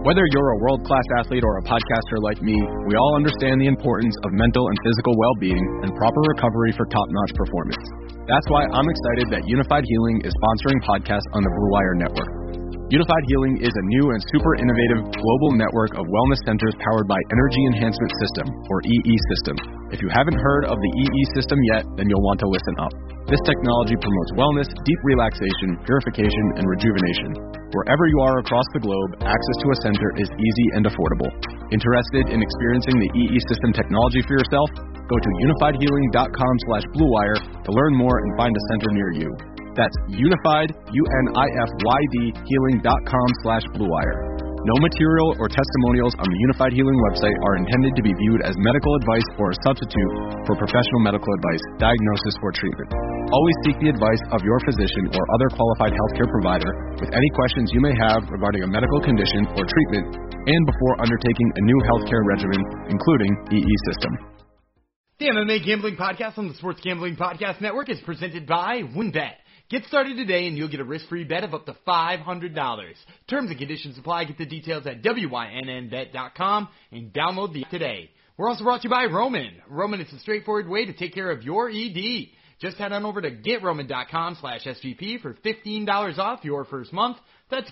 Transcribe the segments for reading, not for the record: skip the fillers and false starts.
Whether you're a world-class athlete or a podcaster like me, we all understand the importance of mental and physical well-being and proper recovery for top-notch performance. That's why I'm excited that Unified Healing is sponsoring podcasts on the Blue Wire Network. Unified Healing is a new and super innovative global network of wellness centers powered by Energy Enhancement System, or EE System. If you haven't heard of the EE System yet, then you'll want to listen up. This technology promotes wellness, deep relaxation, purification, and rejuvenation. Wherever you are across the globe, access to a center is easy and affordable. Interested in experiencing the EE System technology for yourself? Go to unifiedhealing.com/bluewire to learn more and find a center near you. That's unified, UNIFYD, healing.com/bluewire. No material or testimonials on the Unified Healing website are intended to be viewed as medical advice or a substitute for professional medical advice, diagnosis, or treatment. Always seek the advice of your physician or other qualified healthcare provider with any questions you may have regarding a medical condition or treatment and before undertaking a new healthcare regimen, including EE System. The MMA Gambling Podcast on the Sports Gambling Podcast Network is presented by WynnBET. Get started today and you'll get a risk-free bet of up to $500. Terms and conditions apply. Get the details at WYNNBet.com and download the app today. We're also brought to you by Roman. Roman is a straightforward way to take care of your ED. Just head on over to GetRoman.com/SGP for $15 off your first month. That's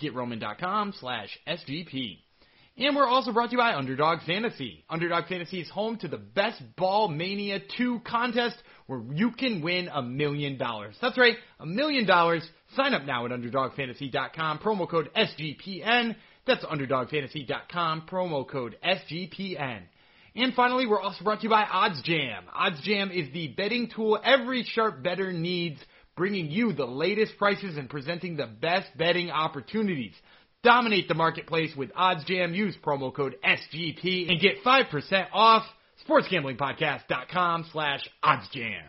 GetRoman.com/SGP. And we're also brought to you by Underdog Fantasy. Underdog Fantasy is home to the Best Ball Mania 2 contest where you can win $1 million. That's right, $1 million. Sign up now at UnderdogFantasy.com, promo code SGPN. That's UnderdogFantasy.com, promo code SGPN. And finally, we're also brought to you by OddsJam. OddsJam is the betting tool every sharp bettor needs, bringing you the latest prices and presenting the best betting opportunities. Dominate the marketplace with OddsJam. Use promo code SGP and get 5% off. SportsGamblingPodcast.com/OddsJam.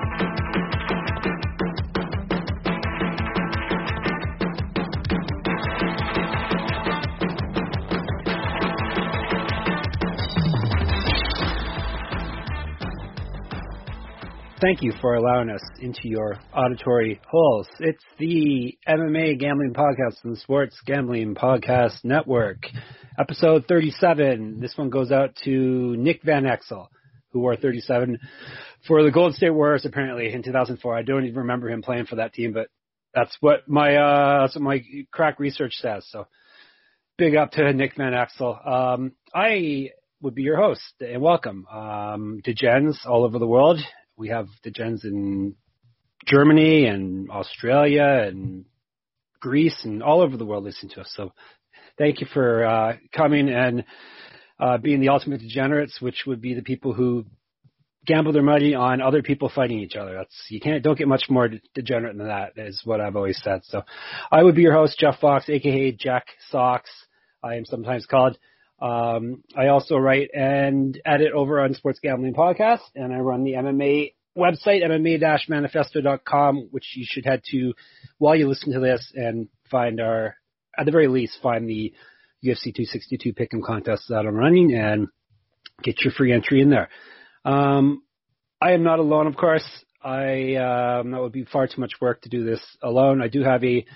Thank you for allowing us into your auditory holes. It's the MMA Gambling Podcast on the Sports Gambling Podcast Network, episode 37. This one goes out to Nick Van Exel, who wore 37 for the Golden State Warriors apparently in 2004. I don't even remember him playing for that team, but that's what my crack research says. So big up to Nick Van Exel. I would be your host, and welcome. Degens all over the world. We have Degens in Germany and Australia and Greece and all over the world listening to us. So thank you for coming and being the ultimate degenerates, which would be the people who gamble their money on other people fighting each other. Don't get much more degenerate than that, is what I've always said. So I would be your host, Jeff Fox, aka Jack Sox, I am sometimes called. I also write and edit over on Sports Gambling Podcast, and I run the MMA website, MMA-manifesto.com, which you should head to while you listen to this and find at the very least, find the UFC 262 Pick'em contest that I'm running and get your free entry in there. I am not alone, of course. That would be far too much work to do this alone. I do have a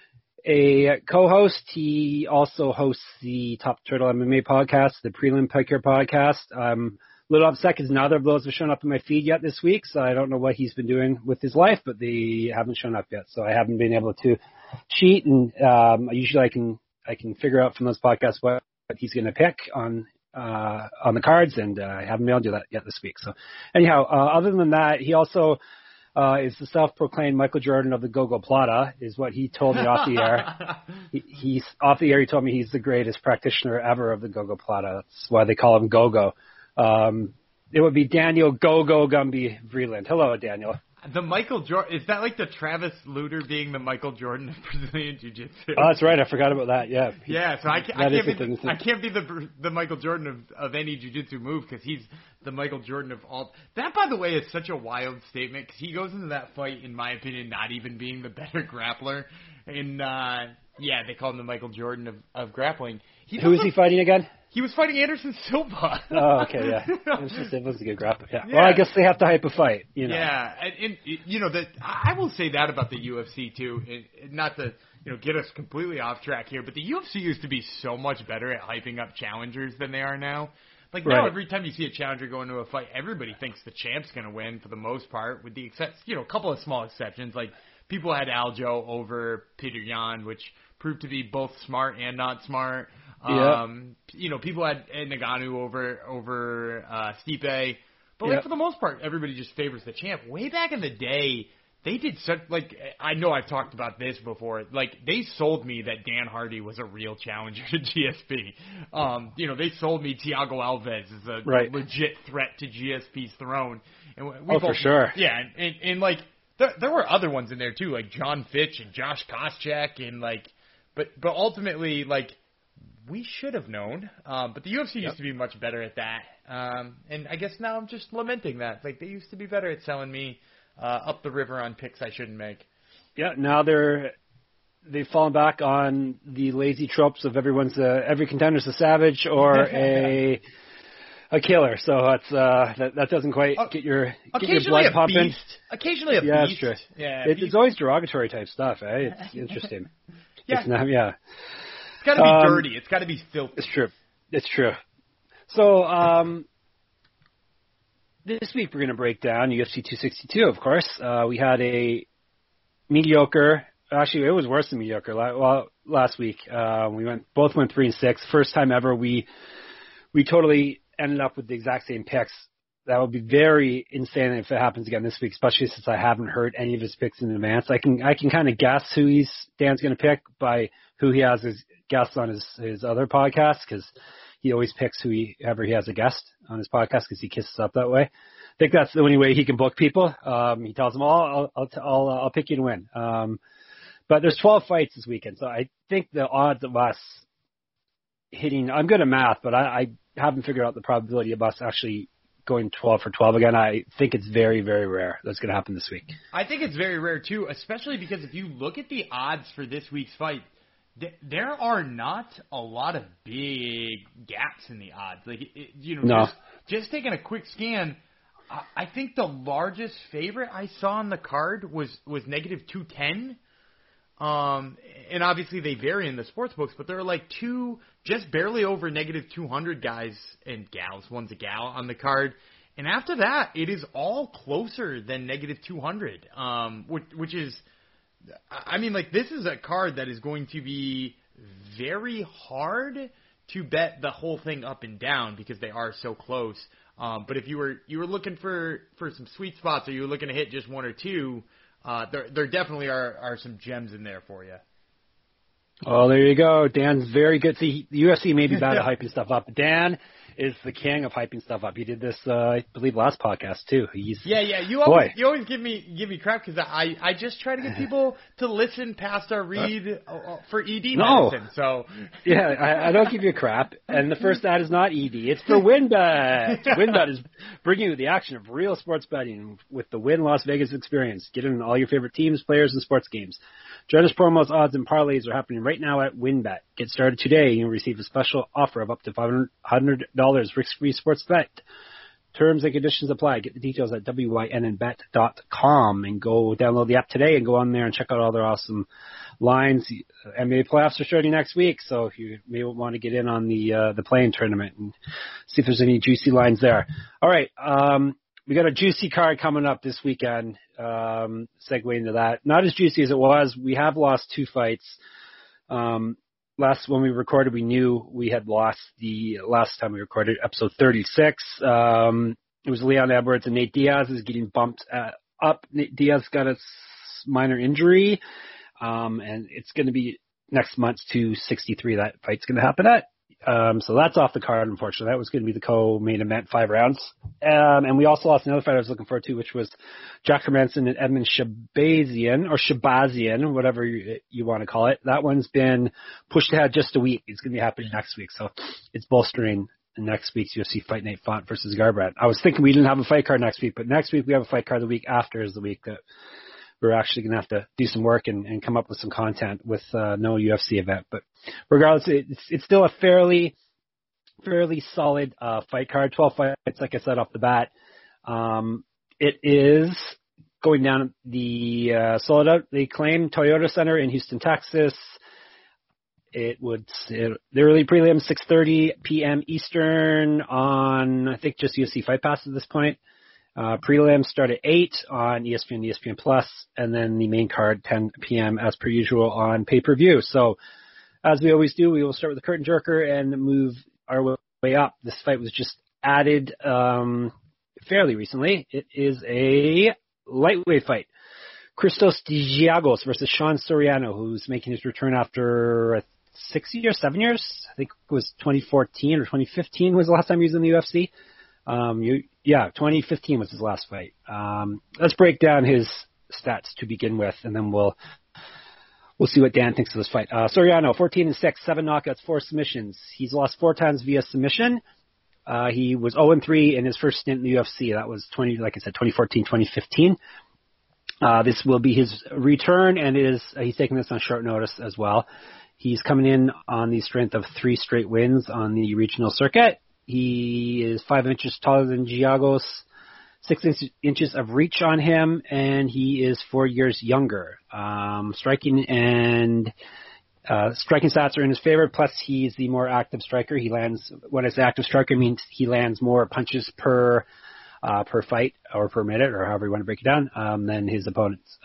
co-host. He also hosts the Top Turtle MMA podcast, the Prelim Picker podcast. I'm a little upset because neither of those have shown up in my feed yet this week, so I don't know what he's been doing with his life, but they haven't shown up yet, so I haven't been able to cheat, and usually I can figure out from those podcasts what he's going to pick on the cards, and I haven't been able to do that yet this week. So anyhow, other than that, he also is the self-proclaimed Michael Jordan of the Gogo Plata, is what he told me off the air. He's off the air. He told me he's the greatest practitioner ever of the Gogo Plata. That's why they call him Gogo. It would be Daniel Gogo Gumby Vreeland. Hello, Daniel. The Michael Jordan, is that like the Travis Lutter being the Michael Jordan of Brazilian Jiu-Jitsu? Oh, that's right. I forgot about that. Yeah. Yeah. So I can't be the Michael Jordan of any Jiu-Jitsu move because he's the Michael Jordan of all. That, by the way, is such a wild statement because he goes into that fight, in my opinion, not even being the better grappler. And they call him the Michael Jordan of grappling. Who is he fighting again? He was fighting Anderson Silva. Oh, okay, yeah. Anderson Silva's a good grappler. Yeah. Well, I guess they have to hype a fight, you know. Yeah, and you know that I will say that about the UFC too. Not to get us completely off track here, but the UFC used to be so much better at hyping up challengers than they are now. Like, now every time you see a challenger go into a fight, everybody thinks the champ's going to win for the most part, with the a couple of small exceptions. Like, people had Aljo over Peter Yan, which proved to be both smart and not smart. People had Ngannou over Stipe. But, for the most part, everybody just favors the champ. Way back in the day, they did such, I know I've talked about this before. They sold me that Dan Hardy was a real challenger to GSP. They sold me Thiago Alves as a legit threat to GSP's throne. And for sure. Yeah, and there were other ones in there too, like John Fitch and Josh Koscheck, and but ultimately, we should have known. But the UFC used to be much better at that. And I guess now I'm just lamenting that. They used to be better at selling me up the river on picks I shouldn't make. Yeah, now they've fallen back on the lazy tropes of every contender's a savage or a killer. So that's that doesn't quite get your blood pumping. Occasionally a beast. That's true. Yeah, it's always derogatory type stuff, eh? It's interesting. It's got to be dirty. It's got to be filthy. It's true. So this week we're going to break down UFC 262, of course. We had a mediocre, actually it was worse than mediocre last week. We both went 3-6. First time ever we totally ended up with the exact same picks. That would be very insane if it happens again this week, especially since I haven't heard any of his picks in advance. I can kind of guess who Dan's going to pick by who he has as guests on his other podcast, because he always picks whoever he has a guest on his podcast because he kisses up that way. I think that's the only way he can book people. He tells them, I'll pick you to win. But there's 12 fights this weekend, so I think the odds of us hitting, I'm good at math, but I haven't figured out the probability of us actually going 12 for 12 again. I think it's very, very rare that's going to happen this week. I think it's very rare too, especially because if you look at the odds for this week's fight, there are not a lot of big gaps in the odds. Just taking a quick scan, I think the largest favorite I saw on the card was negative 210. And obviously they vary in the sports books, but there are two just barely over negative 200 guys and gals. One's a gal on the card. And after that, it is all closer than negative 200, which is, this is a card that is going to be very hard to bet the whole thing up and down because they are so close. But if you were looking for some sweet spots, or you were looking to hit just one or two, there definitely are some gems in there for you. Oh, there you go. Dan's very good. See, the UFC may be bad at hyping stuff up. Dan is the king of hyping stuff up. He did this, I believe, last podcast too. You always give me crap because I just try to get people to listen past our read for ED medicine. So I don't give you crap. And the first ad is not ED. It's for WynnBET. WynnBET is bringing you the action of real sports betting with the Wynn Las Vegas experience. Get in all your favorite teams, players, and sports games. Jonas promos, odds, and parlays are happening right now at WynnBET. Get started today and you'll receive a special offer of up to $500 risk-free sports bet. Terms and conditions apply. Get the details at wynnbet.com and go download the app today and go on there and check out all their awesome lines. NBA playoffs are starting next week, so if you may want to get in on the playing tournament and see if there's any juicy lines there. All right. We got a juicy card coming up this weekend. Segue into that. Not as juicy as it was. We have lost 2 fights. When we recorded, we knew we had lost the last time we recorded, episode 36. It was Leon Edwards and Nate Diaz is getting bumped up. Nate Diaz got a minor injury, and it's going to be next month's 263 that fight's going to happen at. So that's off the card, unfortunately. That was going to be the co-main event, 5 rounds. And we also lost another fight I was looking forward to, which was Jack Hermansson and Edmund Shabazian, whatever you want to call it. That one's been pushed ahead just a week. It's going to be happening next week. So it's bolstering next week's UFC Fight Night Font versus Garbrandt. I was thinking we didn't have a fight card next week, but next week we have a fight card. The week after is the week that we're actually going to have to do some work and come up with some content with no UFC event. But regardless, it's still a fairly solid fight card. 12 fights, like I said off the bat. It is going down at the sold out, they claim, Toyota Center in Houston, Texas. The early prelim, 6:30 p.m. Eastern on, I think, just UFC Fight Pass at this point. Prelims start at 8 on ESPN, ESPN Plus, and then the main card, 10 p.m. as per usual on pay-per-view. So, as we always do, we will start with the curtain jerker and move our way up. This fight was just added fairly recently. It is a lightweight fight. Christos Giagos versus Sean Soriano, who's making his return after 7 years. I think it was 2014 or 2015 was the last time he was in the UFC. 2015 was his last fight. Let's break down his stats to begin with, and then we'll see what Dan thinks of this fight. Soriano, 14-6, 7 knockouts, 4 submissions. He's lost 4 times via submission. He was 0-3 in his first stint in the UFC. That was 2014, 2015. This will be his return, and he's taking this on short notice as well. He's coming in on the strength of 3 straight wins on the regional circuit. He is 5 inches taller than Giagos, 6 inches of reach on him, and he is 4 years younger. Striking stats are in his favor, plus he's the more active striker. When I say active striker, it means he lands more punches per fight or per minute, or however you want to break it down, than his opponents.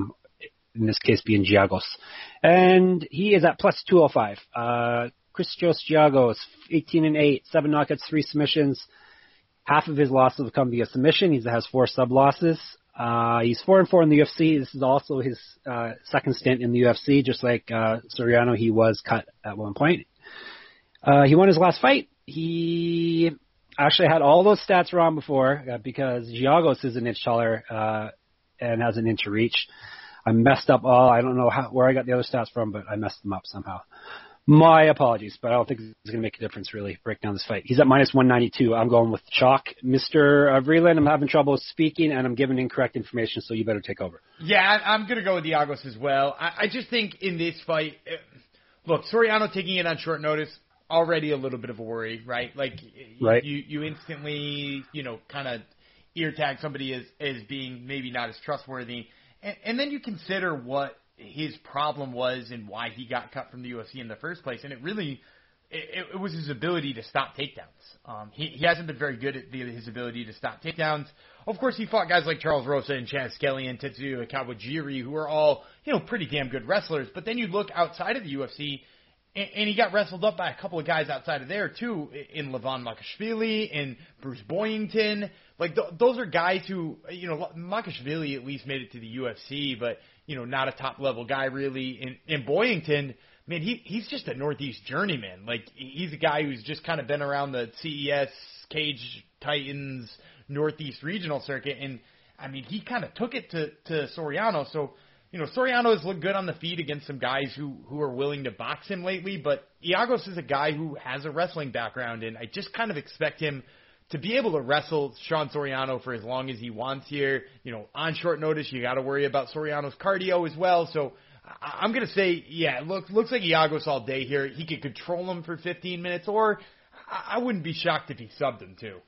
In this case being Giagos. And he is at plus 205. Christos Giagos, 18-8, 7 knockouts, 3 submissions. Half of his losses have come via submission. He has 4 sub-losses. He's 4-4 in the UFC. This is also his second stint in the UFC. Just like Soriano, he was cut at one point. He won his last fight. He actually had all those stats wrong before because Giagos is an inch taller and has an inch of reach. I messed up I don't know where I got the other stats from, but I messed them up somehow. My apologies, but I don't think it's going to make a difference really, break down this fight. He's at minus 192. I'm going with chalk. Mr. Vreeland, I'm having trouble speaking, and I'm giving incorrect information, so you better take over. Yeah, I'm going to go with Giagos as well. I just think in this fight, look, Soriano taking it on short notice, already a little bit of a worry, right? Like, right. You instantly, kind of ear tag somebody as being maybe not as trustworthy. And then you consider what his problem was and why he got cut from the UFC in the first place. And it was his ability to stop takedowns. He hasn't been very good at his ability to stop takedowns. Of course, he fought guys like Charles Rosa and Chad Skelly and Tetsuya Kawajiri, who are all, pretty damn good wrestlers. But then you look outside of the UFC, and he got wrestled up by a couple of guys outside of there, too, in Levon Makashvili and Bruce Boyington. Like, those are guys who, Makashvili at least made it to the UFC, but, not a top-level guy, really. And Boyington, man, he's just a Northeast journeyman. Like, he's a guy who's just kind of been around the CES, Cage, Titans, Northeast regional circuit. And, I mean, he kind of took it to Soriano. So, Soriano has looked good on the feet against some guys who are willing to box him lately, but Giagos is a guy who has a wrestling background, and I just kind of expect him to be able to wrestle Sean Soriano for as long as he wants here. On short notice, you got to worry about Soriano's cardio as well, so I'm going to say, yeah, looks like Giagos all day here. He could control him for 15 minutes, or I wouldn't be shocked if he subbed him too.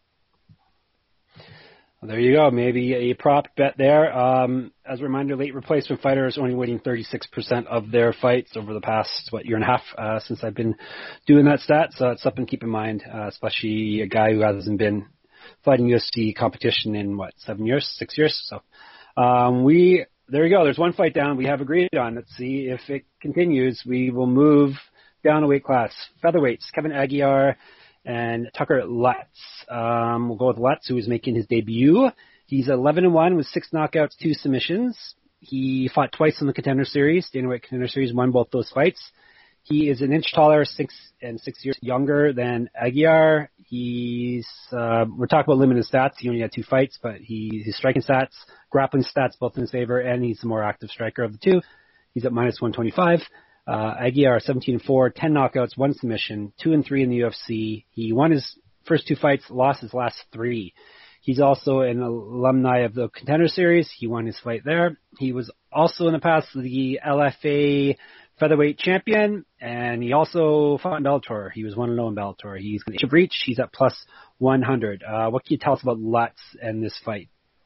Well, there you go. Maybe a prop bet there. As a reminder, late replacement fighters only winning 36% of their fights over the past, year and a half since I've been doing that stat. So it's something to keep in mind, especially a guy who hasn't been fighting UFC competition in, 6 years? So there you go. There's one fight down we have agreed on. Let's see if it continues. We will move down a weight class. Featherweights, Kevin Aguiar and Tucker Lutz. We'll go with Lutz, who is making his debut. He's 11-1 with 6 knockouts, 2 submissions. He fought twice in the Contender Series. Dana White Contender Series, won both those fights. He is an inch taller, 6 years younger than Aguiar. We're talking about limited stats. He only had 2 fights, but his striking stats, grappling stats, both in his favor, and he's the more active striker of the two. He's at minus 125. Aguiar, 17-4, 10 knockouts, 1 submission, 2-3 in the UFC. He won his first 2 fights, lost his last 3. He's also an alumni of the Contender Series. He won his fight there. He was also in the past the LFA featherweight champion, and he also fought in Bellator. He was 1-0 in Bellator. He's going to reach. He's at plus 100. What can you tell us about Lutz and this fight?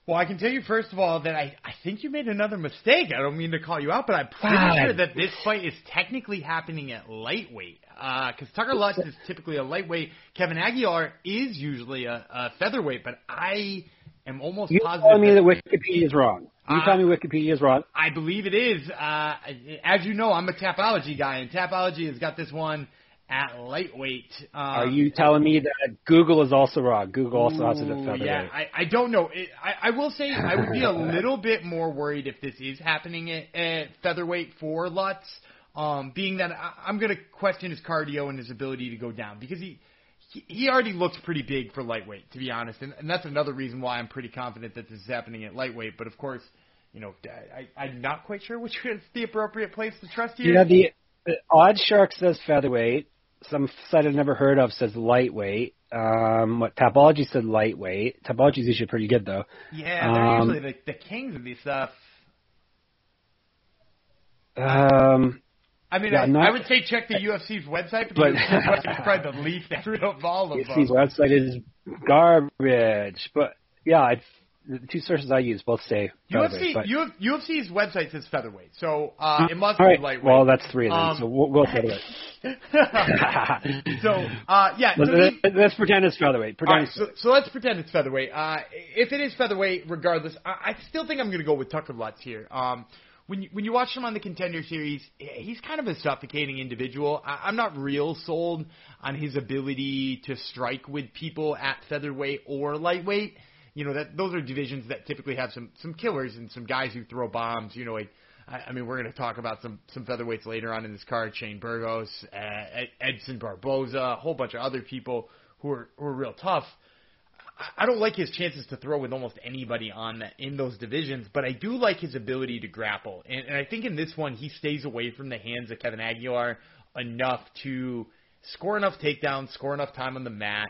Well, I can tell you, first of all, that I think you made another mistake. I don't mean to call you out, but I'm pretty sure that this fight is technically happening at lightweight. Because Tucker Lutz is typically a lightweight. Kevin Aguilar is usually a featherweight, but I am almost positive. You telling me that Wikipedia is wrong. You tell me Wikipedia is wrong. I believe it is. As you know, I'm a Tapology guy, and Tapology has got this one at lightweight. Are you telling me that Google is also wrong? Google also has it at featherweight. Yeah, I don't know. I will say I would be a little bit more worried if this is happening at featherweight for Lutz, being that I'm going to question his cardio and his ability to go down, because he already looks pretty big for lightweight, to be honest, and that's another reason why I'm pretty confident that this is happening at lightweight. But of course, I'm not quite sure which is the appropriate place to trust here. Yeah, the Odd Shark says featherweight. Some site I've never heard of says lightweight. What Tapology said lightweight. Tapology's usually pretty good though. Yeah, they're usually the kings of this stuff. I mean, yeah, I would say check the UFC's website, but the UFC's website is probably the least accurate of all of them. UFC's website is garbage, but yeah, the two sources I use both say featherweight. UFC's website says featherweight, so it must be lightweight. Well, that's three of them, so we'll go featherweight. Let's pretend it's featherweight. So let's pretend it's featherweight. If it is featherweight, regardless, I still think I'm going to go with Tucker Lutz here. When you watch him on the Contender Series, he's kind of a suffocating individual. I'm not real sold on his ability to strike with people at featherweight or lightweight. Those are divisions that typically have some killers and some guys who throw bombs. I mean, we're going to talk about some featherweights later on in this card. Shane Burgos, Edson Barboza, a whole bunch of other people who are real tough. I don't like his chances to throw with almost anybody in those divisions, but I do like his ability to grapple. And I think in this one, he stays away from the hands of Kevin Aguilar enough to score enough takedowns, score enough time on the mat.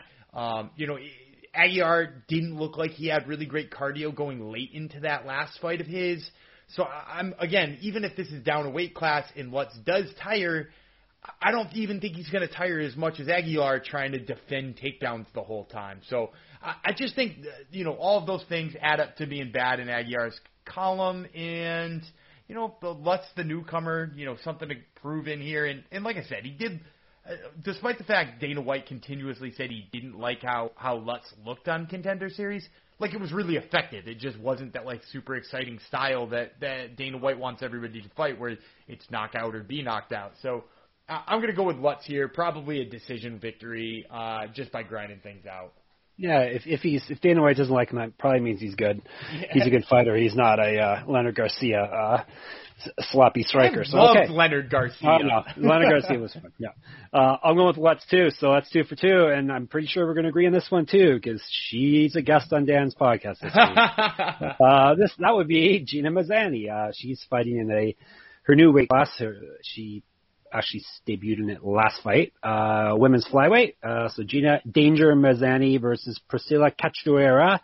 Aguilar didn't look like he had really great cardio going late into that last fight of his. So again, even if this is down a weight class and Lutz does tire, I don't even think he's going to tire as much as Aguilar trying to defend takedowns the whole time. So I just think, all of those things add up to being bad in Aguilar's column. And, Lutz, the newcomer, something to prove in here. And like I said, he did, despite the fact Dana White continuously said he didn't like how Lutz looked on Contender Series, like it was really effective. It just wasn't that super exciting style that Dana White wants everybody to fight, where it's knock out or be knocked out. So I'm going to go with Lutz here, probably a decision victory, just by grinding things out. Yeah, if Dana White doesn't like him, that probably means he's good. Yeah. He's a good fighter. He's not a Leonard Garcia sloppy striker. I loved Leonard Garcia. Oh, no. Leonard Garcia was fun. Yeah. I'm going with Lutz too, so that's 2 for 2, and I'm pretty sure we're going to agree on this one too, because she's a guest on Dan's podcast this week. That would be Gina Mazzani. She's fighting in her new weight class. She actually debuted in it last fight, women's flyweight. So Gina Danger Mazzani versus Priscilla Cachoeira.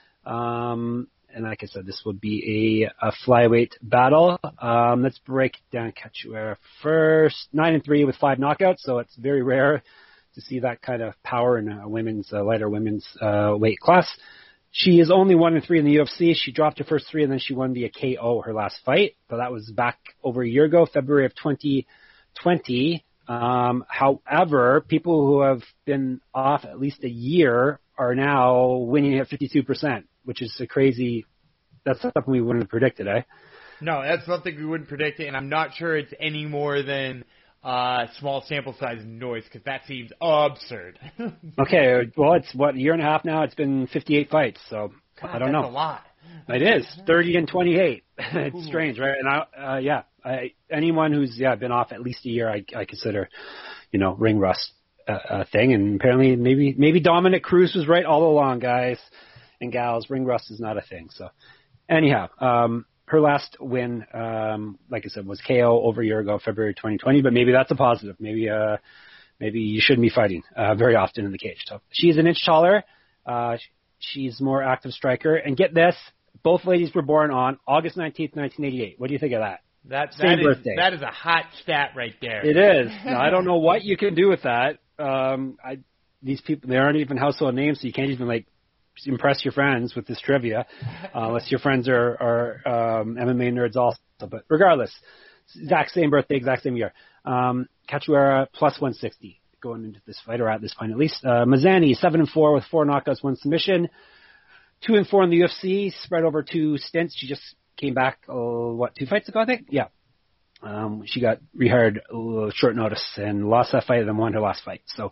And like I said, this would be a flyweight battle. Let's break down Cachoeira first. 9-3 with 5 knockouts, so it's very rare to see that kind of power in a lighter women's weight class. She is only 1-3 in the UFC. She dropped her first 3, and then she won via KO her last fight. So that was back over a year ago, February of 2020. However, people who have been off at least a year are now winning at 52%, which is that's something we wouldn't have predicted, eh? No, that's something we wouldn't predict, and I'm not sure it's any more than small sample size noise, because that seems absurd. Okay, well, it's a year and a half now. It's been 58 fights, so God, I don't know. That's a lot. It is 30-28. It's strange, right? And anyone who's been off at least a year, I consider, ring rust a thing. And apparently, maybe Dominic Cruz was right all along, guys and gals. Ring rust is not a thing. So, anyhow, her last win, like I said, was KO over a year ago, February 2020. But maybe that's a positive. Maybe you shouldn't be fighting very often in the cage. So she's an inch taller. She's more active striker. And get this, both ladies were born on August 19th, 1988. What do you think of that? That is a hot stat right there. It is. Now, I don't know what you can do with that. These people, they aren't even household names, so you can't even impress your friends with this trivia, unless your friends are MMA nerds also. But regardless, exact same birthday, exact same year. Cachoeira plus 160 going into this fight, or at this point at least. Mazany 7-4 with 4 knockouts, 1 submission. 2-4 in the UFC, spread over 2 stints. She just came back, 2 fights ago, I think? Yeah. She got rehired short notice and lost that fight and then won her last fight. So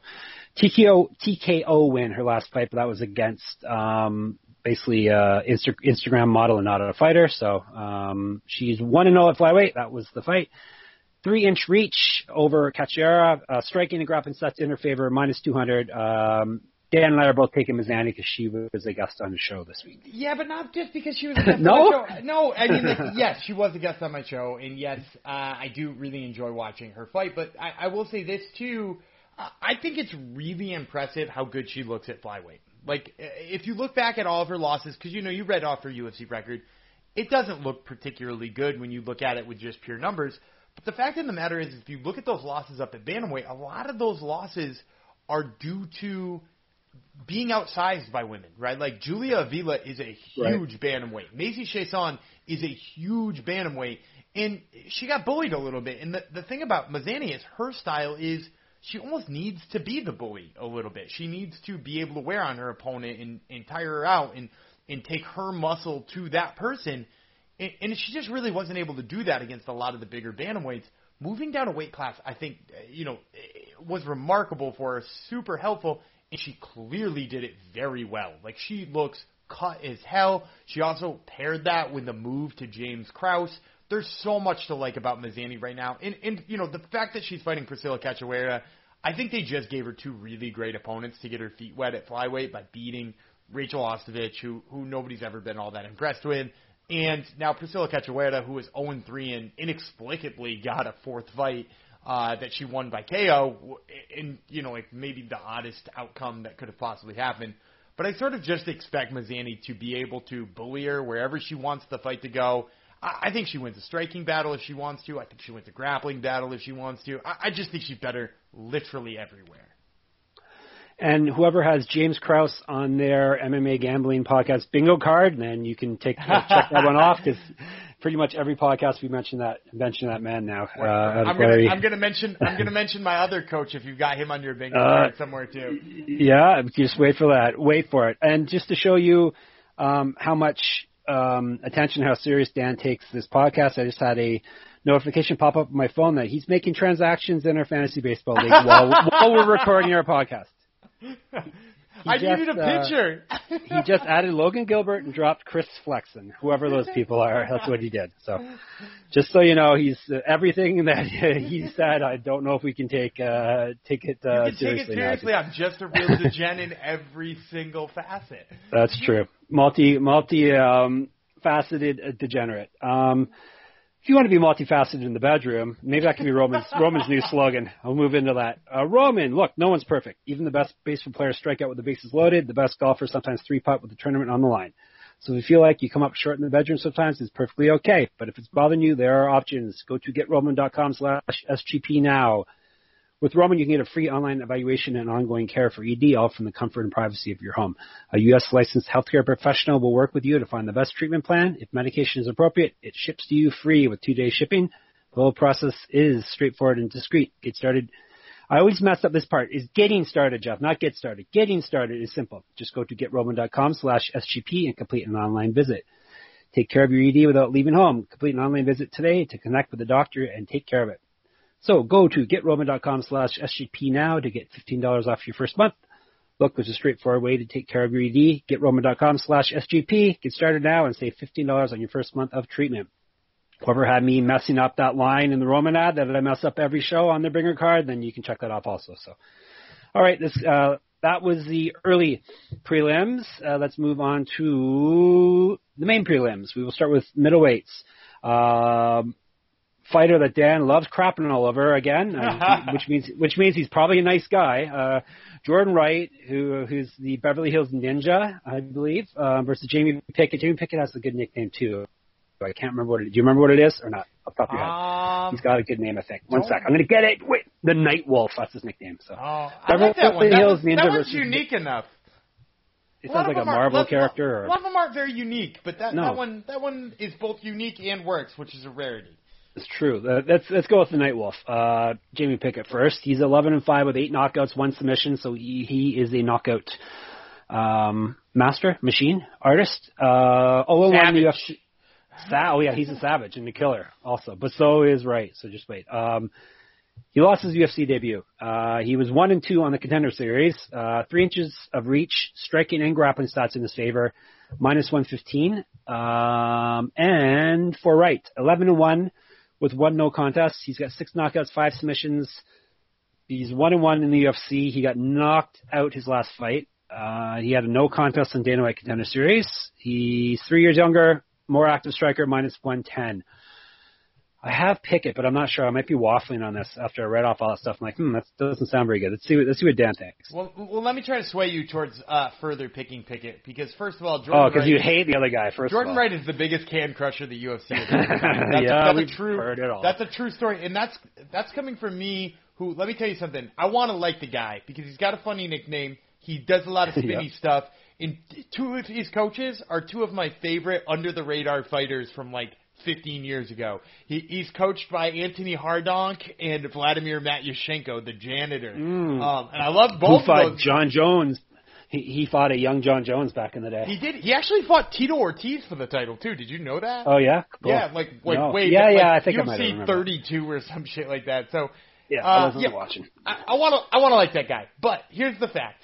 TKO win her last fight, but that was against basically Instagram model and not a fighter. So she's 1-0 at flyweight. That was the fight. 3-inch reach over Cachoeira. Striking and grappling sets in her favor, minus 200. Dan and I are both taking Mazany because she was a guest on the show this week. Yeah, but not just because she was a guest No? on my show. No, I mean, yes, she was a guest on my show, and yes, I do really enjoy watching her fight, but I will say this, too. I think it's really impressive how good she looks at flyweight. Like, if you look back at all of her losses, because, you read off her UFC record, it doesn't look particularly good when you look at it with just pure numbers. But the fact of the matter is, if you look at those losses up at bantamweight, a lot of those losses are due to being outsized by women, right? Like Julia Avila is a huge bantamweight. Macy Chiasson is a huge bantamweight, and she got bullied a little bit. And the thing about Mazany is her style is she almost needs to be the bully a little bit. She needs to be able to wear on her opponent and tire her out and take her muscle to that person. And she just really wasn't able to do that against a lot of the bigger bantamweights. Moving down a weight class, I think, was remarkable for her, super helpful. And she clearly did it very well. Like, she looks cut as hell. She also paired that with the move to James Krause. There's so much to like about Mazany right now. And the fact that she's fighting Priscilla Cachoeira, I think they just gave her 2 really great opponents to get her feet wet at flyweight by beating Rachel Ostovich, who nobody's ever been all that impressed with. And now Priscilla Cachoeira, who is 0-3 and inexplicably got a 4th fight that she won by KO, in maybe the oddest outcome that could have possibly happened. But I sort of just expect Mazany to be able to bully her wherever she wants the fight to go. I think she wins a striking battle if she wants to. I think she wins a grappling battle if she wants to. I just think she's better literally everywhere. And whoever has James Krause on their MMA gambling podcast bingo card, then you can check that one off, because pretty much every podcast we mention that man now. I'm gonna mention my other coach if you've got him on your bingo card somewhere too. Yeah, just wait for that. Wait for it. And just to show you how much attention, how serious Dan takes this podcast, I just had a notification pop up on my phone that he's making transactions in our fantasy baseball league while we're recording our podcast. I needed a pitcher. He just added Logan Gilbert and dropped Chris Flexen, whoever those people are. That's what he did. So, just so you know, he's everything that he said. I don't know if we can take it seriously. Take it seriously. I'm just a real degen in every single facet. That's true. Multi faceted degenerate. If you want to be multifaceted in the bedroom, maybe that could be Roman's new slogan. I'll move into that. Roman, look, no one's perfect. Even the best baseball players strike out with the bases loaded. The best golfers sometimes 3-putt with the tournament on the line. So if you feel like you come up short in the bedroom sometimes, it's perfectly okay. But if it's bothering you, there are options. Go to GetRoman.com/SGP now. With Roman, you can get a free online evaluation and ongoing care for ED, all from the comfort and privacy of your home. A U.S. licensed healthcare professional will work with you to find the best treatment plan. If medication is appropriate, it ships to you free with 2-day shipping. The whole process is straightforward and discreet. Get started. I always mess up this part. Is getting started, Jeff, not get started. Getting started is simple. Just go to GetRoman.com/SGP and complete an online visit. Take care of your ED without leaving home. Complete an online visit today to connect with a doctor and take care of it. So go to GetRoman.com/SGP now to get $15 off your first month. Look, there's a straightforward way to take care of your ED. GetRoman.com/SGP. Get started now and save $15 on your first month of treatment. Whoever had me messing up that line in the Roman ad that I mess up every show on their bringer card, then you can check that off also. So, all right, that was the early prelims. Let's move on to the main prelims. We will start with middleweights. Fighter that Dan loves crapping all over again, which means he's probably a nice guy. Jordan Wright, who's the Beverly Hills Ninja, I believe, versus Jamie Pickett. Jamie Pickett has a good nickname too. I can't remember what it is. Do you remember what it is or not? Off the top of your head. He's got a good name, I think. One sec. I'm going to get it. Wait, the Night Wolf. That's his nickname. So. I like that one. That one's unique enough. It sounds like a Marvel character. A lot of them aren't very unique, but that one is both unique and works, which is a rarity. It's true. Let's go with the Nightwolf. Jamie Pickett first. He's 11-5 with 8 knockouts, 1 submission, so he is a knockout master, machine, artist. 0-1 in the UFC. Oh yeah, he's a savage and a killer also. But so is Wright. So just wait. He lost his UFC debut. He was 1-2 on the Contender Series. 3 inches of reach, striking and grappling stats in his favor. -115. And for Wright, 11-1 with 1 no contest. He's got 6 knockouts, 5 submissions. He's 1-1 in the UFC. He got knocked out his last fight. He had a no contest in Dana White Contender Series. He's 3 years younger, more active striker, -110. I have Pickett, but I'm not sure. I might be waffling on this after I read off all that stuff. I'm like, that doesn't sound very good. Let's see what Dan thinks. Well, let me try to sway you towards further picking Pickett, because first of all, Jordan Wright... because you hate the other guy, Jordan Wright is the biggest can crusher the UFC has ever done. We've heard it all. That's a true story, and that's coming from me, who, let me tell you something, I want to like the guy, because he's got a funny nickname, he does a lot of spinny stuff, and 2 of his coaches are 2 of my favorite under-the-radar fighters from, 15 years ago. He's coached by Anthony Hardonk and Vladimir Matyushenko, the janitor. And I love both of those. John Jones. He fought a young John Jones back in the day. He did. He actually fought Tito Ortiz for the title, too. Did you know that? Oh, yeah? Cool. Yeah, no. I think I might have UFC 32 or some shit like that. So, I wasn't watching. I want to like that guy. But here's the facts.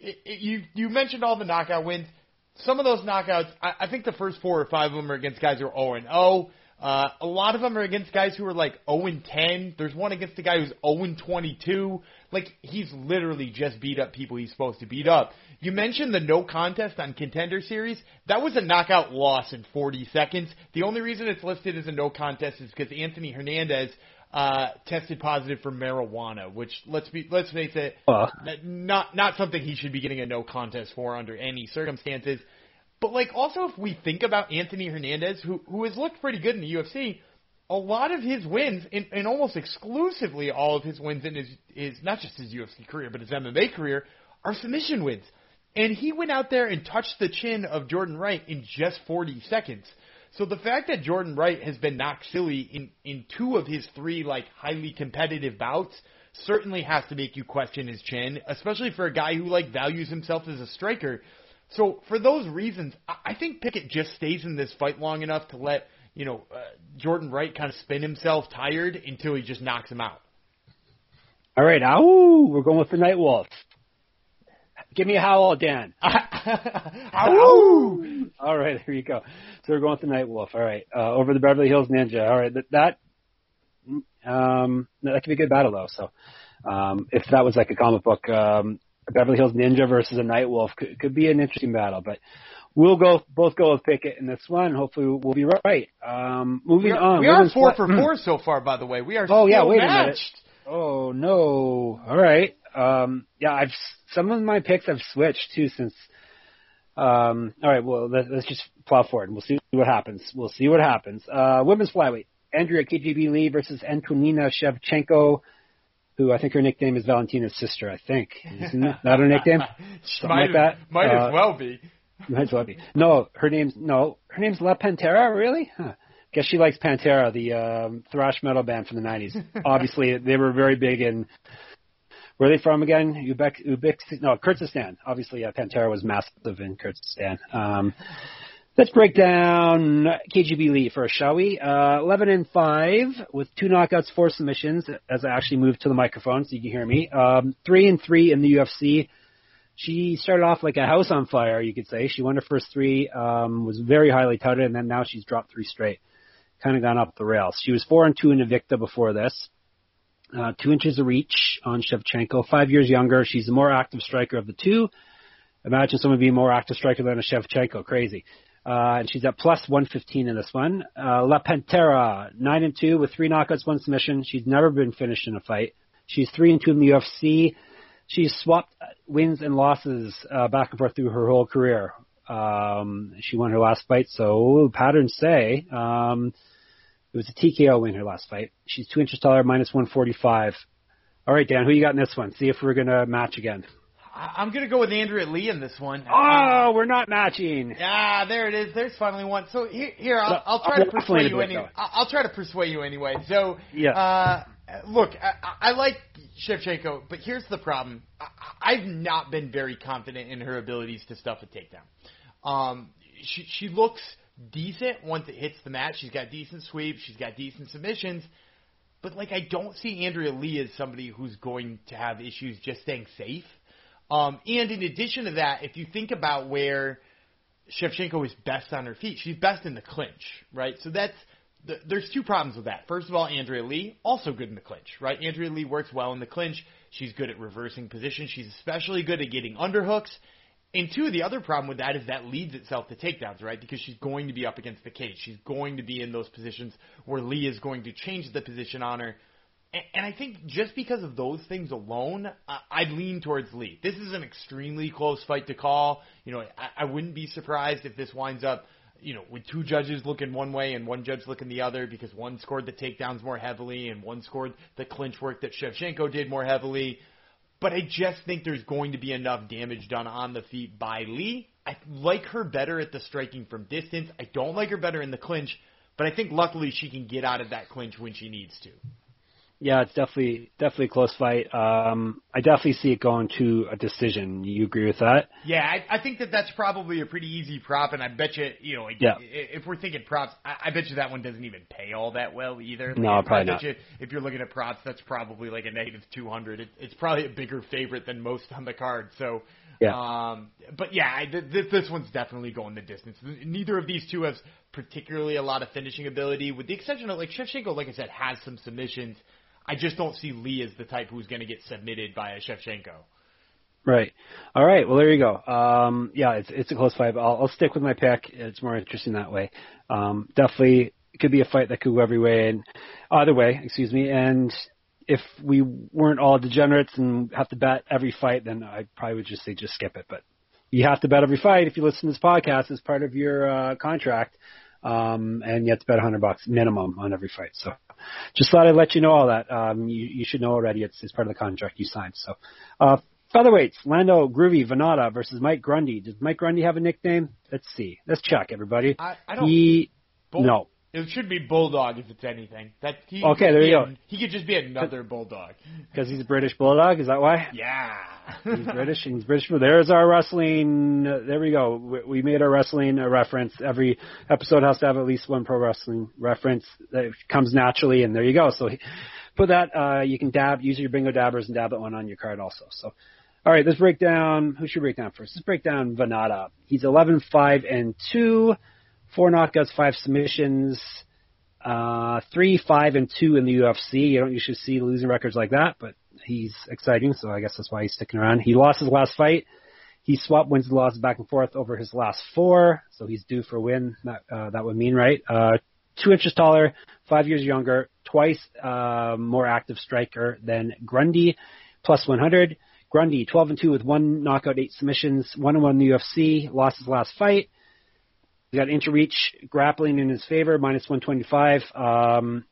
You mentioned all the knockout wins. Some of those knockouts, I think the first 4 or 5 of them are against guys who are 0-0. A lot of them are against guys who are 0-10. There's one against a guy who's 0-22. He's literally just beat up people he's supposed to beat up. You mentioned the no contest on Contender Series. That was a knockout loss in 40 seconds. The only reason it's listed as a no contest is because Anthony Hernandez tested positive for marijuana, which let's face it, not something he should be getting a no contest for under any circumstances. But also if we think about Anthony Hernandez, who has looked pretty good in the UFC, a lot of his wins, and almost exclusively all of his wins in his not just his UFC career, but his MMA career, are submission wins. And he went out there and touched the chin of Jordan Wright in just 40 seconds. So the fact that Jordan Wright has been knocked silly in 2 of his 3 highly competitive bouts certainly has to make you question his chin, especially for a guy who values himself as a striker. So for those reasons, I think Pickett just stays in this fight long enough to let Jordan Wright kind of spin himself tired until he just knocks him out. All right, we're going with the Nightwolf. Give me a howl, Dan. Ow! All right, there you go. So we're going with the Nightwolf. All right, over the Beverly Hills Ninja. All right, that could be a good battle though. So if that was a comic book, a Beverly Hills Ninja versus a Nightwolf could be an interesting battle. But we'll both go with Pickett in this one. Hopefully we'll be right. Moving on. We are 4 for 4 so far, by the way. We are still wait matched. A minute. Oh no! All right. Some of my picks have switched too since. All right. Well, let's just plow forward. We'll see what happens. Women's flyweight: Andrea KGB Lee versus Antonina Shevchenko, who I think her nickname is Valentina's sister. I think isn't that her nickname? Might as well be. Might as well be. No, her name's La Pantera. Really? Huh. Guess she likes Pantera, the thrash metal band from the 90s. Obviously, they were very big in. Where are they from again? Kyrgyzstan. Obviously, Pantera was massive in Kyrgyzstan. Let's break down KGB Lee first, shall we? 11-5 with 2 knockouts, 4 submissions. As I actually move to the microphone so you can hear me. 3-3 in the UFC. She started off like a house on fire, you could say. She won her first 3, was very highly touted, and then now she's dropped 3 straight. Kind of gone up the rails. She was 4-2 in Invicta before this. 2 inches of reach on Shevchenko. 5 years younger. She's the more active striker of the 2. Imagine someone being more active striker than a Shevchenko. Crazy. And she's at plus 115 in this one. La Pantera, 9-2 with 3 knockouts, 1 submission. She's never been finished in a fight. She's 3-2 in the UFC. She's swapped wins and losses back and forth through her whole career. She won her last fight, so patterns say it was a TKO win her last fight. She's 2 inches taller, minus 145. All right, Dan, who you got in this one? See if we're going to match again. I'm going to go with Andrea Lee in this one. Oh, we're not matching. Ah, there it is. There's finally one. So here I'll try to persuade you anyway. I'll try to persuade you anyway. So, look, I like Shevchenko, but here's the problem. I've not been very confident in her abilities to stuff a takedown. She looks decent once it hits the mat. She's got decent sweeps. She's got decent submissions. But, like, I don't see Andrea Lee as somebody who's going to have issues just staying safe. And in addition to that, if you think about where Shevchenko is best on her feet, she's best in the clinch, right? So there's two problems with that. First of all, Andrea Lee, also good in the clinch, right? Andrea Lee works well in the clinch. She's good at reversing position. She's especially good at getting underhooks. And two, the other problem with that is that leads itself to takedowns, right? Because she's going to be up against the cage. She's going to be in those positions where Lee is going to change the position on her. And I think just because of those things alone, I'd lean towards Lee. This is an extremely close fight to call. You know, I wouldn't be surprised if this winds up, you know, with two judges looking one way and one judge looking the other because one scored the takedowns more heavily and one scored the clinch work that Shevchenko did more heavily. But I just think there's going to be enough damage done on the feet by Lee. I like her better at the striking from distance. I don't like her better in the clinch, but I think luckily she can get out of that clinch when she needs to. Yeah, it's definitely a close fight. I definitely see it going to a decision. You agree with that? Yeah, I think that's probably a pretty easy prop, and I bet you, if we're thinking props, I bet you that one doesn't even pay all that well either. Like, no, probably not. If you're looking at props, that's probably like a negative 200. It's probably a bigger favorite than most on the card. So, yeah. But yeah, this one's definitely going the distance. Neither of these two has particularly a lot of finishing ability, with the exception of, like, Shevchenko, like I said, has some submissions. I just don't see Lee as the type who's going to get submitted by a Shevchenko. Right. All right. Well, there you go. It's a close fight. But I'll stick with my pick. It's more interesting that way. Definitely, it could be a fight that could go every way and either way. Excuse me. And if we weren't all degenerates and have to bet every fight, then I probably would just say just skip it. But you have to bet every fight if you listen to this podcast as part of your contract. And you have to bet $100 minimum on every fight. So just thought I'd let you know all that. You should know already. It's part of the contract you signed. So, featherweights, Lando Groovy Venata versus Mike Grundy. Does Mike Grundy have a nickname? Let's see. Let's check, everybody. I don't. No. It should be Bulldog if it's anything. Okay, there you go. He could just be another Bulldog. Because he's a British Bulldog, is that why? Yeah. He's British, and he's British. There's our wrestling. There we go. We made our wrestling a reference. Every episode has to have at least one pro wrestling reference that comes naturally, and there you go. So put that, you can use your bingo dabbers and dab that one on your card also. So, all right, let's break down. Who should we break down first? Let's break down Venata. He's 11-5-2. 4 knockouts, 5 submissions, 3-5-2 in the UFC. You don't usually see losing records like that, but he's exciting, so I guess that's why he's sticking around. He lost his last fight. He swapped wins and losses back and forth over his last 4, so he's due for a win. That would mean, right? 2 inches taller, 5 years younger, twice more active striker than Grundy, plus 100. Grundy, 12-2 with 1 knockout, 8 submissions, 1-1 in the UFC, lost his last fight. He's got inch reach grappling in his favor, minus 125. I'm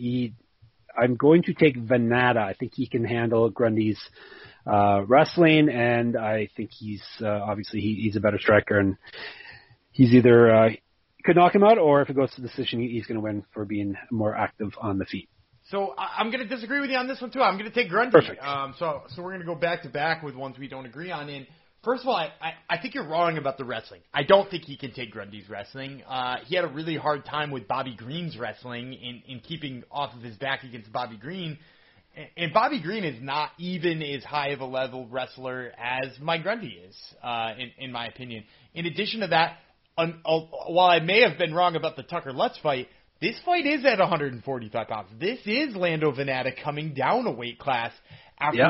going to take Venata. I think he can handle Grundy's wrestling, and I think he's obviously he's a better striker, and he's either could knock him out, or if it goes to decision, he's going to win for being more active on the feet. So I'm going to disagree with you on this one too. I'm going to take Grundy. Perfect. So we're going to go back to back with ones we don't agree on. And first of all, I think you're wrong about the wrestling. I don't think he can take Grundy's wrestling. He had a really hard time with Bobby Green's wrestling in keeping off of his back against Bobby Green. And Bobby Green is not even as high of a level wrestler as Mike Grundy is, in my opinion. In addition to that, while I may have been wrong about the Tucker Lutz fight, this fight is at 145 pounds. This is Lando Venata coming down a weight class after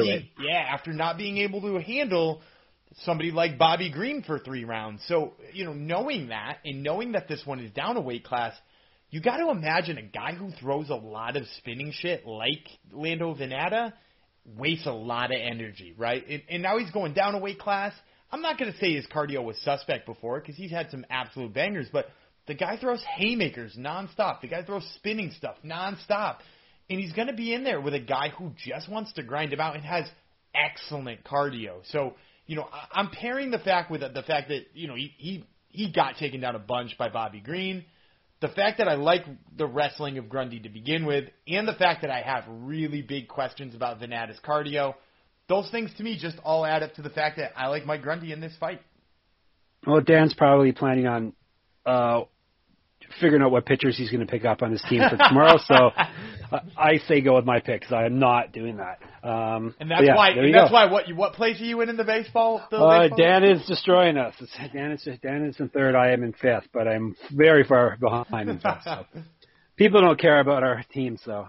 not being able to handle somebody like Bobby Green for 3 rounds. So, knowing that and knowing that this one is down a weight class, you got to imagine a guy who throws a lot of spinning shit like Lando Venata wastes a lot of energy, right? And now he's going down a weight class. I'm not going to say his cardio was suspect before because he's had some absolute bangers, but the guy throws haymakers nonstop. The guy throws spinning stuff nonstop. And he's going to be in there with a guy who just wants to grind him out and has excellent cardio. So, I'm pairing the fact with the fact that, he got taken down a bunch by Bobby Green, the fact that I like the wrestling of Grundy to begin with, and the fact that I have really big questions about Vannata's cardio. Those things to me just all add up to the fact that I like Mike Grundy in this fight. Well, Dan's probably planning on figuring out what pitchers he's going to pick up on his team for tomorrow. So I say go with my pick because I am not doing that. And that's why. What place are you in the baseball? Dan is destroying us. Dan is in third. I am in fifth, but I'm very far behind in fifth. So people don't care about our team. So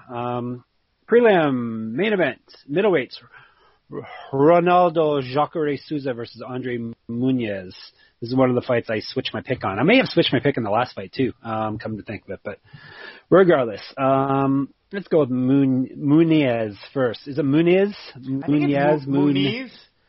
prelim main event middleweights. Ronaldo Jacare Souza versus Andre Muniz. This is one of the fights I switched my pick on. I may have switched my pick in the last fight too, come to think of it. But regardless, let's go with Muniz first. Is it Muniz? Muniz?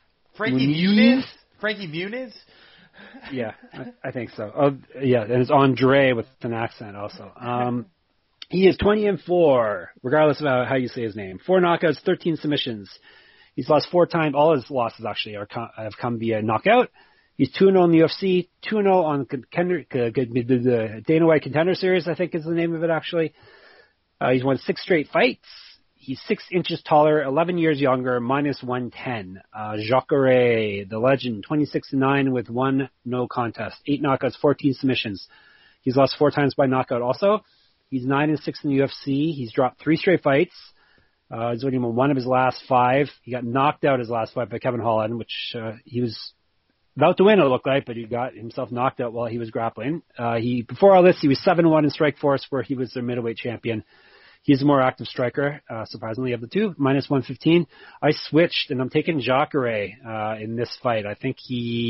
Frankie Muniz? Yeah, I think so. Oh, yeah, and it's Andre with an accent also. He is 20-4, regardless of how you say his name. 4 knockouts, 13 submissions. He's lost 4 times. All his losses actually have come via knockout. He's 2-0 in the UFC, 2-0 on the Dana White Contender Series, I think is the name of it actually. He's won 6 straight fights. He's 6 inches taller, 11 years younger, -110. Jacare, the legend, 26-9 with 1 no contest, 8 knockouts, 14 submissions. He's lost 4 times by knockout also. He's 9-6 in the UFC. He's dropped 3 straight fights. He's only won 1 of his last 5. He got knocked out his last fight by Kevin Holland, which he was about to win, it looked like, but he got himself knocked out while he was grappling. Before all this, he was 7-1 in Strikeforce, where he was their middleweight champion. He's a more active striker, surprisingly, of the two, -115. I switched, and I'm taking Jacare in this fight. I think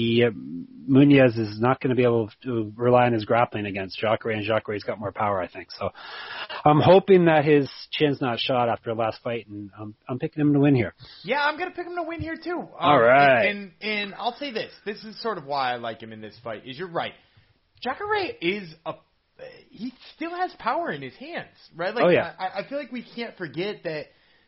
Muniz is not going to be able to rely on his grappling against Jacare, and Jacare's got more power, I think. So I'm hoping that his chin's not shot after the last fight, and I'm picking him to win here. Yeah, I'm going to pick him to win here, too. All right. And I'll say this. This is sort of why I like him in this fight, is you're right. Jacare is he still has power in his hands, right? Like, I feel like we can't forget that,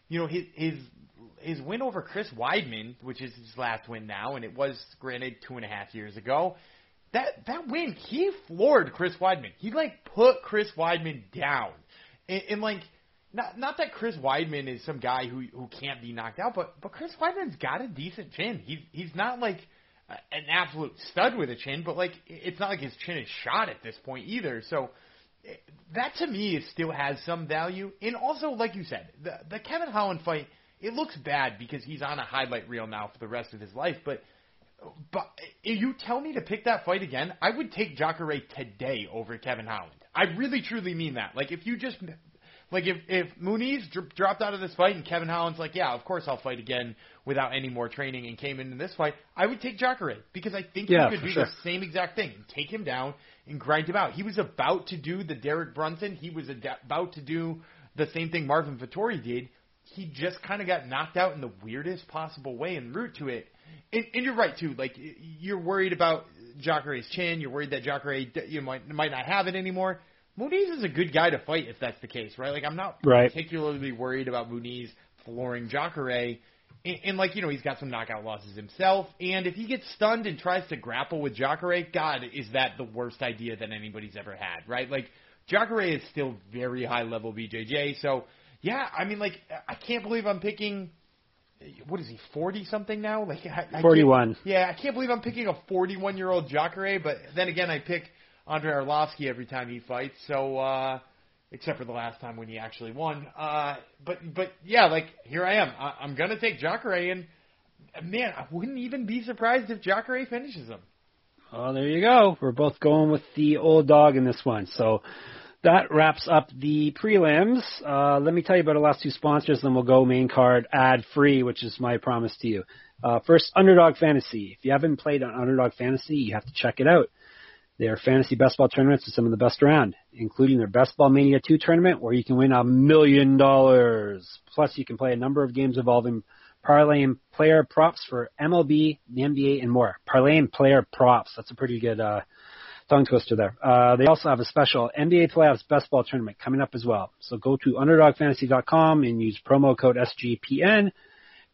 his win over Chris Weidman, which is his last win now, and it was, granted, 2.5 years ago, that win, he floored Chris Weidman. He, put Chris Weidman down. And not that Chris Weidman is some guy who can't be knocked out, but Chris Weidman's got a decent chin. He's not, an absolute stud with a chin, but it's not like his chin is shot at this point either. So that to me still has some value. And also, like you said, the Kevin Holland fight, it looks bad because he's on a highlight reel now for the rest of his life. But if you tell me to pick that fight again, I would take Jacare today over Kevin Holland. I really truly mean that. If you just if Muniz dropped out of this fight and Kevin Holland's yeah, of course I'll fight again without any more training and came into this fight, I would take Jacare because I think he could do the same exact thing and take him down and grind him out. He was about to do the Derek Brunson. He was about to do the same thing Marvin Vettori did. He just kind of got knocked out in the weirdest possible way en route to it. And you're right, too. You're worried about Jacare's chin. You're worried that Jacare might not have it anymore. Muniz is a good guy to fight if that's the case, right? I'm not particularly worried about Muniz flooring Jacare. And he's got some knockout losses himself. And if he gets stunned and tries to grapple with Jacare, God, is that the worst idea that anybody's ever had, right? Jacare is still very high-level BJJ. So, yeah, I can't believe I'm picking, what is he, 40-something now? 41. Yeah, I can't believe I'm picking a 41-year-old Jacare. But then again, I pick Andrei Arlovsky every time he fights, so except for the last time when he actually won. But yeah, here I am. I'm gonna take Jacare, and man, I wouldn't even be surprised if Jacare finishes him. Oh, there you go. We're both going with the old dog in this one. So that wraps up the prelims. Let me tell you about our last 2 sponsors, then we'll go main card ad-free, which is my promise to you. First, Underdog Fantasy. If you haven't played on Underdog Fantasy, you have to check it out. Their fantasy best ball tournaments are some of the best around, including their Best Ball Mania 2 tournament, where you can win $1 million. Plus, you can play a number of games involving parlay and player props for MLB, the NBA, and more. Parlay and player props. That's a pretty good tongue twister there. They also have a special NBA Playoffs Best Ball tournament coming up as well. So go to UnderdogFantasy.com and use promo code SGPN.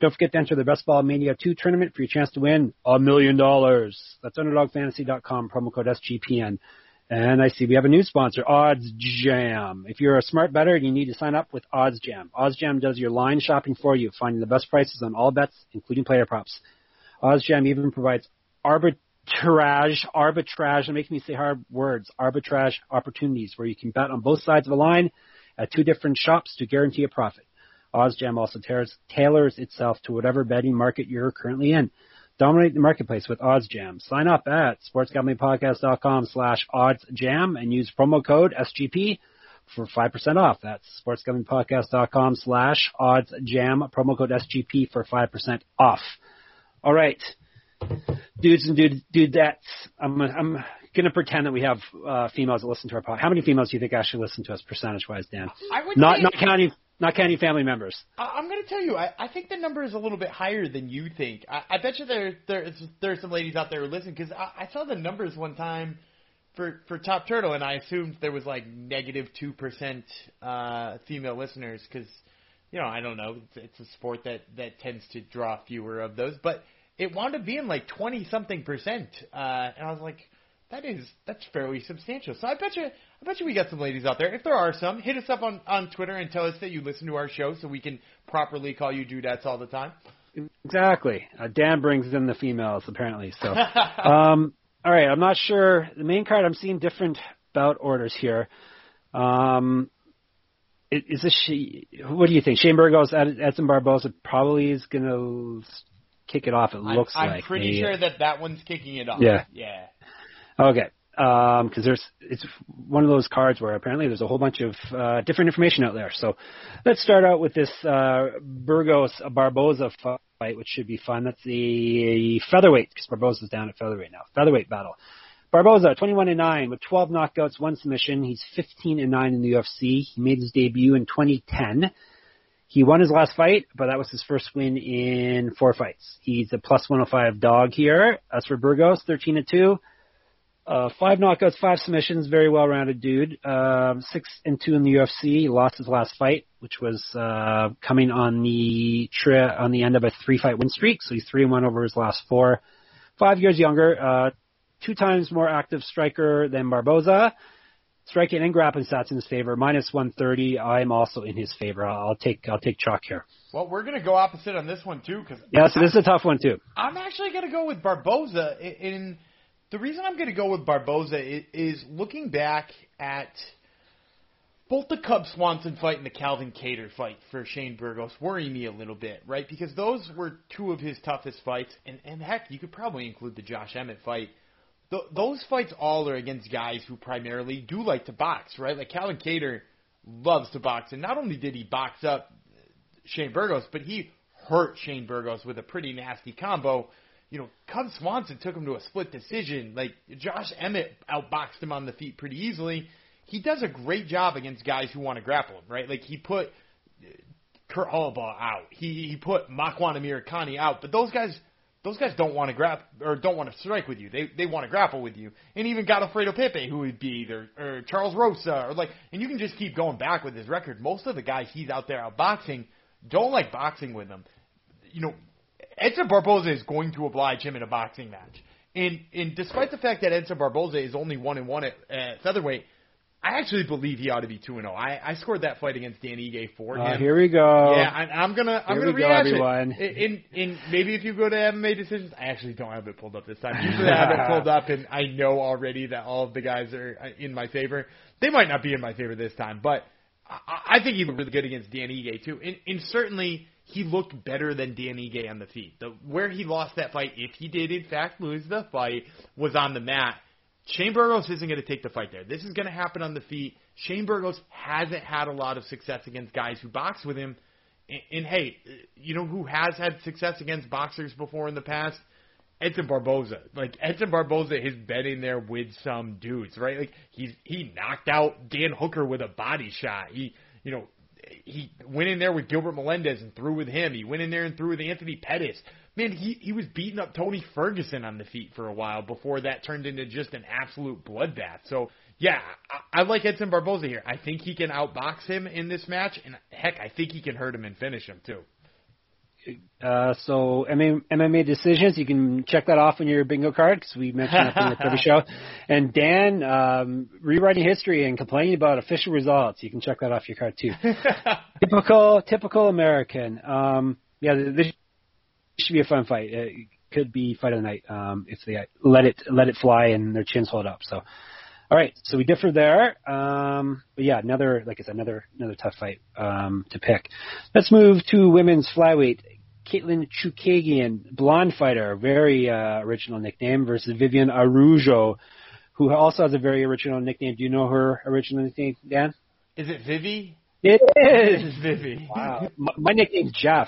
Don't forget to enter the Best Ball Mania 2 tournament for your chance to win $1 million. That's UnderdogFantasy.com, promo code SGPN. And I see we have a new sponsor, OddsJam. If you're a smart bettor and you need to sign up with OddsJam, OddsJam does your line shopping for you, finding the best prices on all bets, including player props. OddsJam even provides arbitrage, and making me say hard words, arbitrage opportunities where you can bet on both sides of a line at two different shops to guarantee a profit. OddsJam also tailors itself to whatever betting market you're currently in. Dominate the marketplace with OddsJam. Sign up at sportsgamblingpodcast.com/OddsJam and use promo code SGP for 5% off. That's sportsgamblingpodcast.com/OddsJam, promo code SGP for 5% off. All right, dudes and dudettes, I'm going to pretend that we have females that listen to our podcast. How many females do you think actually listen to us percentage-wise, Dan? I would Not counting family members. I'm going to tell you, I think the number is a little bit higher than you think. I bet you there's some ladies out there who listen, because I saw the numbers one time for Top Turtle, and I assumed there was like negative 2% female listeners, because, I don't know, it's a sport that tends to draw fewer of those, but it wound up being like 20-something%, and I was like, that's fairly substantial. So I bet you we got some ladies out there. If there are some, hit us up on Twitter and tell us that you listen to our show so we can properly call you dudettes all the time. Exactly. Dan brings in the females, apparently. So, all right, I'm not sure. The main card, I'm seeing different bout orders here. Is this what do you think? Shane Burgos, Edson Barboza probably is going to kick it off, looks like. I'm pretty sure that one's kicking it off. Yeah. Yeah. Okay, because it's one of those cards where apparently there's a whole bunch of different information out there. So let's start out with this Burgos-Barboza fight, which should be fun. That's the featherweight, because Barboza's down at featherweight now. Featherweight battle. Barboza, 21-9 with 12 knockouts, 1 submission. He's 15-9 in the UFC. He made his debut in 2010. He won his last fight, but that was his first win in 4 fights. He's a plus 105 dog here. As for Burgos, 13-2. 5 knockouts, 5 submissions, very well-rounded dude. 6-2 in the UFC. He lost his last fight, which was coming on the end of a 3-fight win streak. So he's 3-1 over his last 4. 5 years younger, 2 times more active striker than Barboza. Striking and grappling stats in his favor, minus 130. I'm also in his favor. I'll take chalk here. Well, we're going to go opposite on this one too, because so this is a tough one too. I'm actually going to go with Barboza. The reason I'm going to go with Barboza is looking back at both the Cub Swanson fight and the Calvin Kattar fight for Shane Burgos worry me a little bit, right? Because those were 2 of his toughest fights, and heck, you could probably include the Josh Emmett fight. Those fights all are against guys who primarily do like to box, right? Like Calvin Kattar loves to box, and not only did he box up Shane Burgos, but he hurt Shane Burgos with a pretty nasty combo. Cub Swanson took him to a split decision. Like, Josh Emmett outboxed him on the feet pretty easily. He does a great job against guys who want to grapple him, right? Like, he put Kurt Holobaugh out. He put Makwan Amirkhani out. But those guys don't want to don't want to strike with you. They want to grapple with you. And even Godofredo Pepe, who would be either or Charles Rosa, and you can just keep going back with his record. Most of the guys he's out there outboxing don't like boxing with him. Edson Barboza is going to oblige him in a boxing match. And despite the fact that Edson Barboza is only 1-1 at featherweight, I actually believe he ought to be 2-0. I scored that fight against Dan Ige for him. Here we go. Yeah, I'm gonna rehash it. In maybe if you go to MMA decisions, I actually don't have it pulled up this time. Usually I have it pulled up, and I know already that all of the guys are in my favor. They might not be in my favor this time, but I think he looked really good against Dan Ige too. And certainly he looked better than Dan Ige on the feet. Where he lost that fight, if he did in fact lose the fight, was on the mat. Shane Burgos isn't going to take the fight there. This is going to happen on the feet. Shane Burgos hasn't had a lot of success against guys who box with him. And hey, you know who has had success against boxers before in the past? Edson Barboza. Like, Edson Barboza has been in there with some dudes, right? Like, he knocked out Dan Hooker with a body shot. He went in there with Gilbert Melendez and threw with him. He went in there and threw with Anthony Pettis. Man, he was beating up Tony Ferguson on the feet for a while before that turned into just an absolute bloodbath. So, yeah, I like Edson Barboza here. I think he can outbox him in this match, and heck, I think he can hurt him and finish him too. So MMA decisions, you can check that off on your bingo card because we mentioned that in every show. And Dan, rewriting history and complaining about official results, you can check that off your card too. Typical American. This should be a fun fight. It could be fight of the night if they let it fly and their chins hold up. So. All right, so we differ there. But yeah, another tough fight to pick. Let's move to women's flyweight. Katlyn Chookagian, blonde fighter, very original nickname, versus Viviane Araújo, who also has a very original nickname. Do you know her original nickname, Dan? Is it Vivi? It is. It's Vivi. Wow. My nickname's Jeff.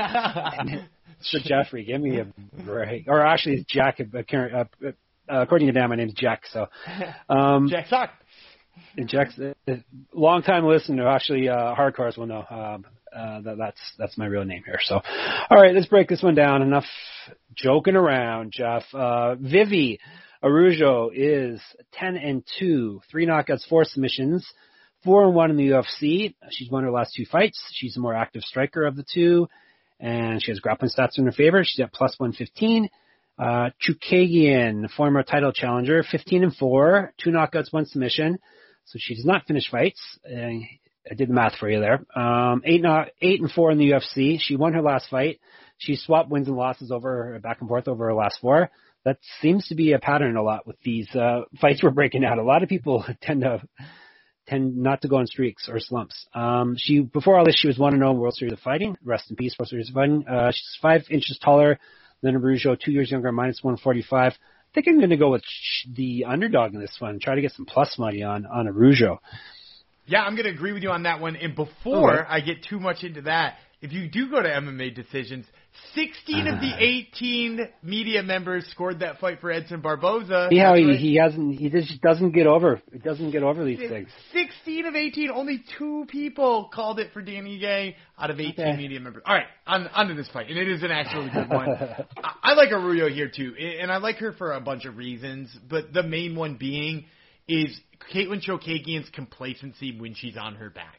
So Jeffrey, give me a break. Or actually, it's Jack. According to Dan, my name's Jack. So, Jack Sock. Jack's a long-time listener. Actually, hardcores will know that's my real name here. So, all right, let's break this one down. Enough joking around, Jeff. Vivi Araújo is 10-2, 3 knockouts, 4 submissions, 4-1 in the UFC. She's won her last 2 fights. She's the more active striker of the two, and she has grappling stats in her favor. She's at plus 115. Chookagian, former title challenger, 15-4, 2 knockouts, 1 submission. So she does not finish fights. I did the math for you there. 8-4 in the UFC. She won her last fight. She swapped wins and losses back and forth over her last 4. That seems to be a pattern a lot with these fights we're breaking out. A lot of people tend not to go on streaks or slumps. Before all this, she was 1-0 in World Series of Fighting. Rest in peace, World Series of Fighting. She's 5 inches taller than Araújo, 2 years younger, minus 145. I think I'm going to go with the underdog in this one. Try to get some plus money on Araújo. Yeah, I'm going to agree with you on that one. And before I get too much into that, if you do go to MMA decisions, 16 of the 18 media members scored that fight for Edson Barboza. See how he just doesn't get over. It doesn't get over these things. 16 of 18, only 2 people called it for Danny Gay out of 18 media members. All right, on to this fight, and it is an actually good one. I like Araújo here too, and I like her for a bunch of reasons, but the main one being is Katlyn Chookagian's complacency when she's on her back.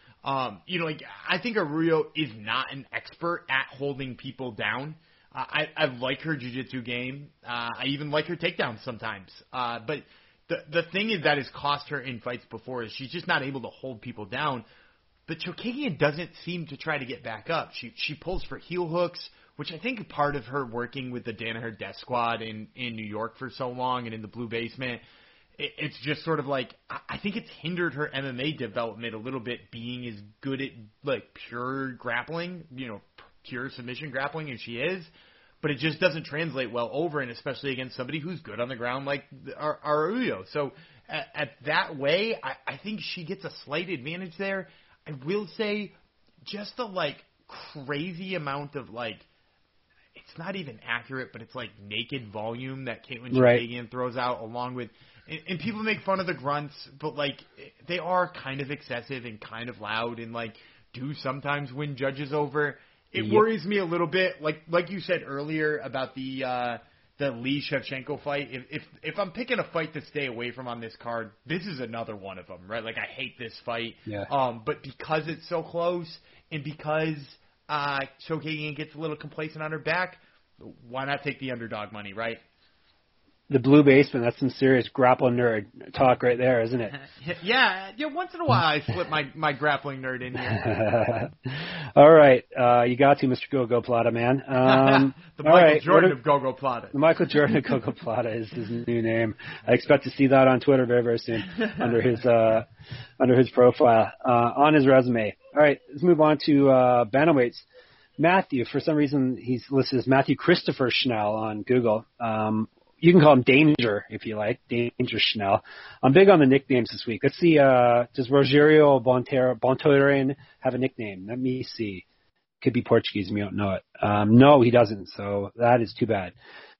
I think Araújo is not an expert at holding people down. I like her jiu-jitsu game. I even like her takedowns sometimes. But the thing is that has cost her in fights before is she's just not able to hold people down. But Chookagian doesn't seem to try to get back up. She pulls for heel hooks, which I think part of her working with the Danaher Death Squad in New York for so long and in the Blue Basement. It's just sort of like, I think it's hindered her MMA development a little bit, being as good at like pure grappling, pure submission grappling as she is, but it just doesn't translate well over, and especially against somebody who's good on the ground like Araújo. So at that way, I think she gets a slight advantage there. I will say just the like crazy amount of like, it's not even accurate, but it's like naked volume that Katlyn Chookagian throws out, along with, and people make fun of the grunts, but like they are kind of excessive and kind of loud, and like do sometimes win judges over. It worries me a little bit, like you said earlier about the Lee Shevchenko fight. If I'm picking a fight to stay away from on this card, this is another one of them, right? Like I hate this fight, but because it's so close and because Chookagian gets a little complacent on her back, why not take the underdog money, right? The Blue Basement, that's some serious grappling nerd talk right there, isn't it? Yeah, once in a while I slip my grappling nerd in here. All right, you got to, Mr. Gogo Plata, man. The Michael Jordan of Gogo Plata. The Michael Jordan of Gogo Plata is his new name. I expect to see that on Twitter very, very soon under his profile, on his resume. All right, let's move on to bantamweights. Matthew, for some reason, he's listed as Matthew Christopher Schnell on Google. You can call him Danger if you like, Danger Schnell. I'm big on the nicknames this week. Let's see, does Rogério Bontorin have a nickname? Let me see. Could be Portuguese, we don't know it. No, he doesn't, so that is too bad.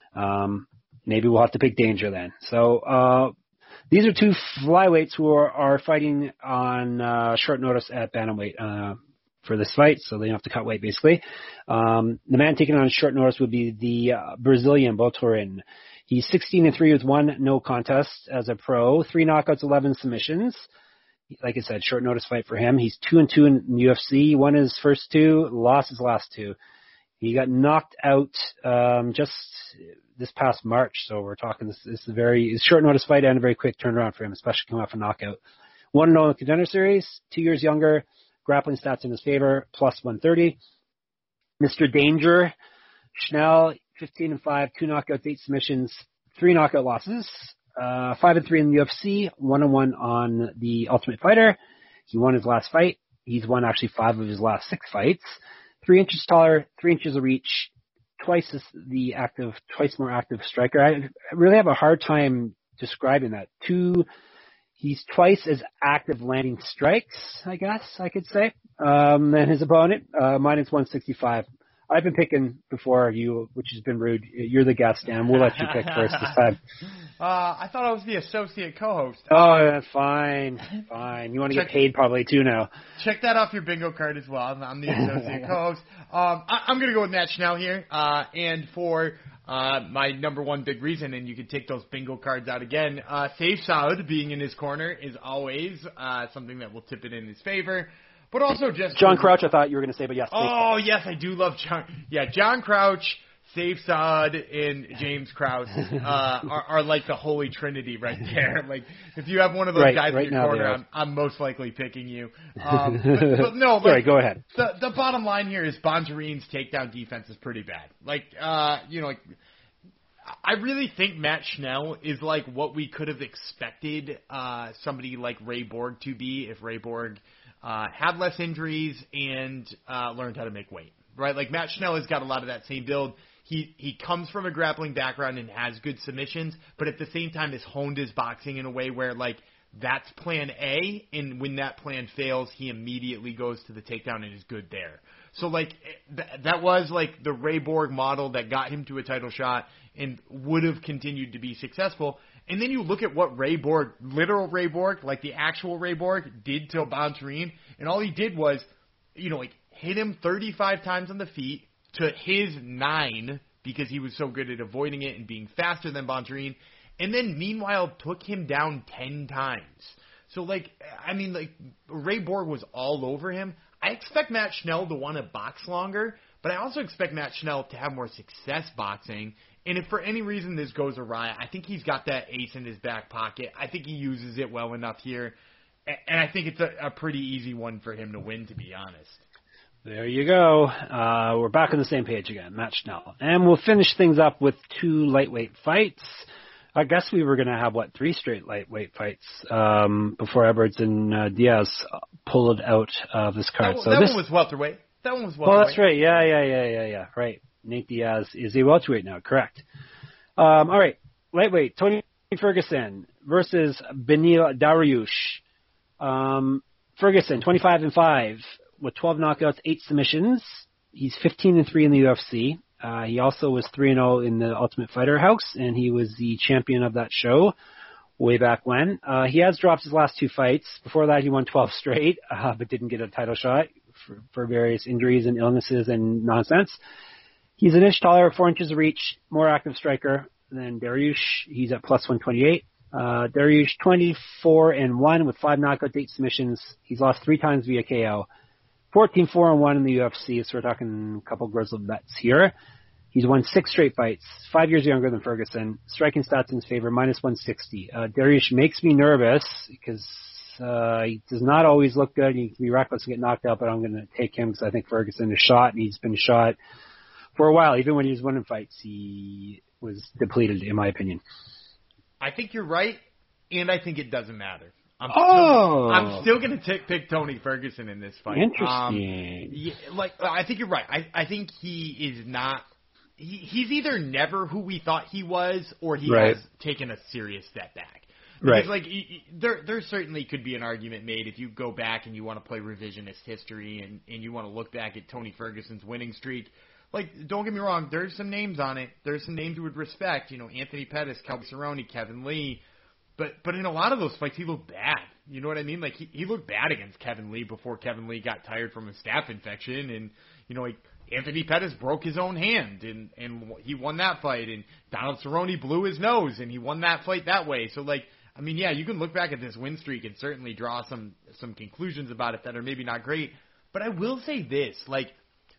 Maybe we'll have to pick Danger then. So these are 2 flyweights who are fighting on short notice at bantamweight for this fight, so they don't have to cut weight, basically. The man taking on short notice would be the Brazilian Bontorin. He's 16-3 with 1 no contest as a pro, 3 knockouts, 11 submissions. Like I said, short notice fight for him. He's 2-2 in the UFC. Won his first 2, lost his last 2. He got knocked out just this past March, so we're talking this is a very short notice fight and a very quick turnaround for him, especially coming off a knockout. 1-0 in the Contender Series, 2 years younger, grappling stats in his favor, plus 130. Mr. Danger, Schnell, 15-5, 2 knockouts, 8 submissions, 3 knockout losses, 5-3 in the UFC, 1-1 on the Ultimate Fighter. He won his last fight. He's won actually 5 of his last 6 fights. 3 inches taller, 3 inches of reach, twice more active striker. I really have a hard time describing that. He's twice as active landing strikes, I guess I could say, than his opponent, minus 165. I've been picking before you, which has been rude. You're the guest, Dan. We'll let you pick first this time. I thought I was the associate co-host. Oh, fine. You want to get paid probably too now. Check that off your bingo card as well. I'm the associate co-host. I'm going to go with Matt Schnell here. And for my number one big reason, and you can take those bingo cards out again, Safe Saud being in his corner is always something that will tip it in his favor. But also just John Crouch, I thought you were going to say, but yes. Oh, yes, I do love John. Yeah, John Crouch, Safe Saud, and James Krause are like the holy trinity right there. Like, if you have one of those guys in your corner, I'm most likely picking you. But no, sorry, go ahead. The bottom line here is Bonjarine's takedown defense is pretty bad. I really think Matt Schnell is like what we could have expected somebody like Ray Borg to be if Ray Borg had less injuries and learned how to make weight, right? Like Matt Schnell has got a lot of that same build. He comes from a grappling background and has good submissions, but at the same time has honed his boxing in a way where like that's plan A, and when that plan fails, he immediately goes to the takedown and is good there. So like that was like the Ray Borg model that got him to a title shot and would have continued to be successful. And then you look at what Ray Borg, literal Ray Borg, like the actual Ray Borg, did to Bonjarine, and all he did was, hit him 35 times on the feet to his 9 because he was so good at avoiding it and being faster than Bonjarine, and then meanwhile took him down 10 times. So Ray Borg was all over him. I expect Matt Schnell to want to box longer, but I also expect Matt Schnell to have more success boxing. And if for any reason this goes awry, I think he's got that ace in his back pocket. I think he uses it well enough here. And I think it's a pretty easy one for him to win, to be honest. There you go. We're back on the same page again, Matt Schnell. And we'll finish things up with 2 lightweight fights. I guess we were going to have, 3 straight lightweight fights before Edwards and Diaz pulled out of this card. That one was welterweight. Oh, that's right. Yeah. Right. Nate Diaz is a welterweight now, correct. All right, lightweight, Tony Ferguson versus Beneil Dariush. Ferguson, 25-5 with 12 knockouts, 8 submissions. He's 15-3 in the UFC. He also was 3-0 in the Ultimate Fighter House, and he was the champion of that show way back when. He has dropped his last 2 fights. Before that, he won 12 straight, but didn't get a title shot for various injuries and illnesses and nonsense. He's an inch taller, 4 inches of reach, more active striker than Dariush. He's at plus 128. Dariush 24-1 with 5 knockouts, 8 submissions. He's lost 3 times via KO. 14-4-1 in the UFC, so we're talking a couple grizzled vets here. He's won 6 straight fights, 5 years younger than Ferguson. Striking stats in his favor, minus 160. Dariush makes me nervous because he does not always look good. He can be reckless and get knocked out, but I'm going to take him because I think Ferguson is shot, and he's been shot for a while. Even when he was winning fights, he was depleted, in my opinion. I think you're right, and I think it doesn't matter. I'm still going to pick Tony Ferguson in this fight. Interesting. I think you're right. I think he is not. He's either never who we thought he was, or he has taken a serious step back. Because, there certainly could be an argument made if you go back and you want to play revisionist history and you want to look back at Tony Ferguson's winning streak. Don't get me wrong, there's some names on it. There's some names you would respect. Anthony Pettis, Kelby Cerrone, Kevin Lee. But in a lot of those fights, he looked bad. You know what I mean? He looked bad against Kevin Lee before Kevin Lee got tired from a staph infection. And, Anthony Pettis broke his own hand, and he won that fight. And Donald Cerrone blew his nose, and he won that fight that way. So, you can look back at this win streak and certainly draw some conclusions about it that are maybe not great. But I will say this,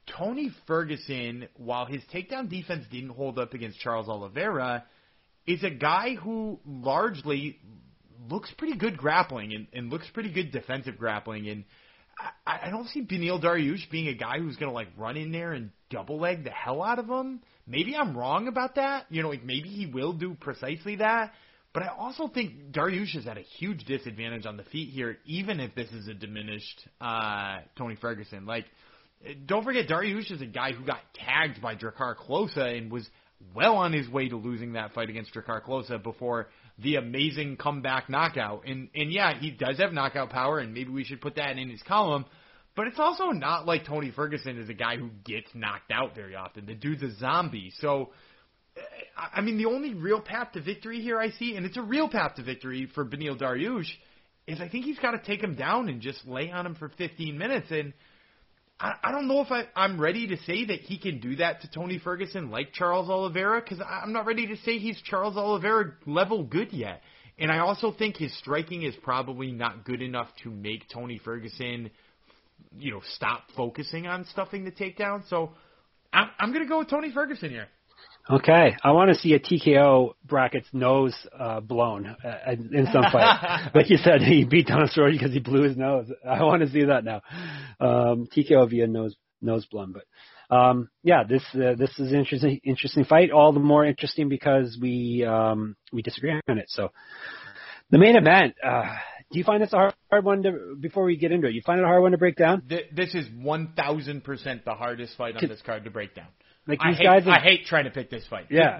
Tony Ferguson, while his takedown defense didn't hold up against Charles Oliveira, is a guy who largely looks pretty good grappling and looks pretty good defensive grappling. And I don't see Beneil Dariush being a guy who's going to like run in there and double leg the hell out of him. Maybe I'm wrong about that. Like maybe he will do precisely that. But I also think Dariush is at a huge disadvantage on the feet here, even if this is a diminished Tony Ferguson. Like, don't forget, Dariush is a guy who got tagged by Drakkar Klose and was well on his way to losing that fight against Drakkar Klose before the amazing comeback knockout. And yeah, he does have knockout power, and maybe we should put that in his column. But it's also not like Tony Ferguson is a guy who gets knocked out very often. The dude's a zombie. So, I mean, the only real path to victory here I see, and it's a real path to victory for Beneil Dariush, is I think he's got to take him down and just lay on him for 15 minutes. And I don't know if I'm ready to say that he can do that to Tony Ferguson like Charles Oliveira, because I'm not ready to say he's Charles Oliveira level good yet. And I also think his striking is probably not good enough to make Tony Ferguson, stop focusing on stuffing the takedown. So I'm going to go with Tony Ferguson here. Okay, I want to see a TKO Brackett's nose blown in some fight. Like you said, he beat Donald Cerrone because he blew his nose. I want to see that now. TKO via nose blown. But yeah, this is an interesting fight. All the more interesting because we disagree on it. So the main event. Do you find this a hard one before we get into it? You find it a hard one to break down? This is 1,000% the hardest fight on this card to break down. Like I hate trying to pick this fight. Yeah.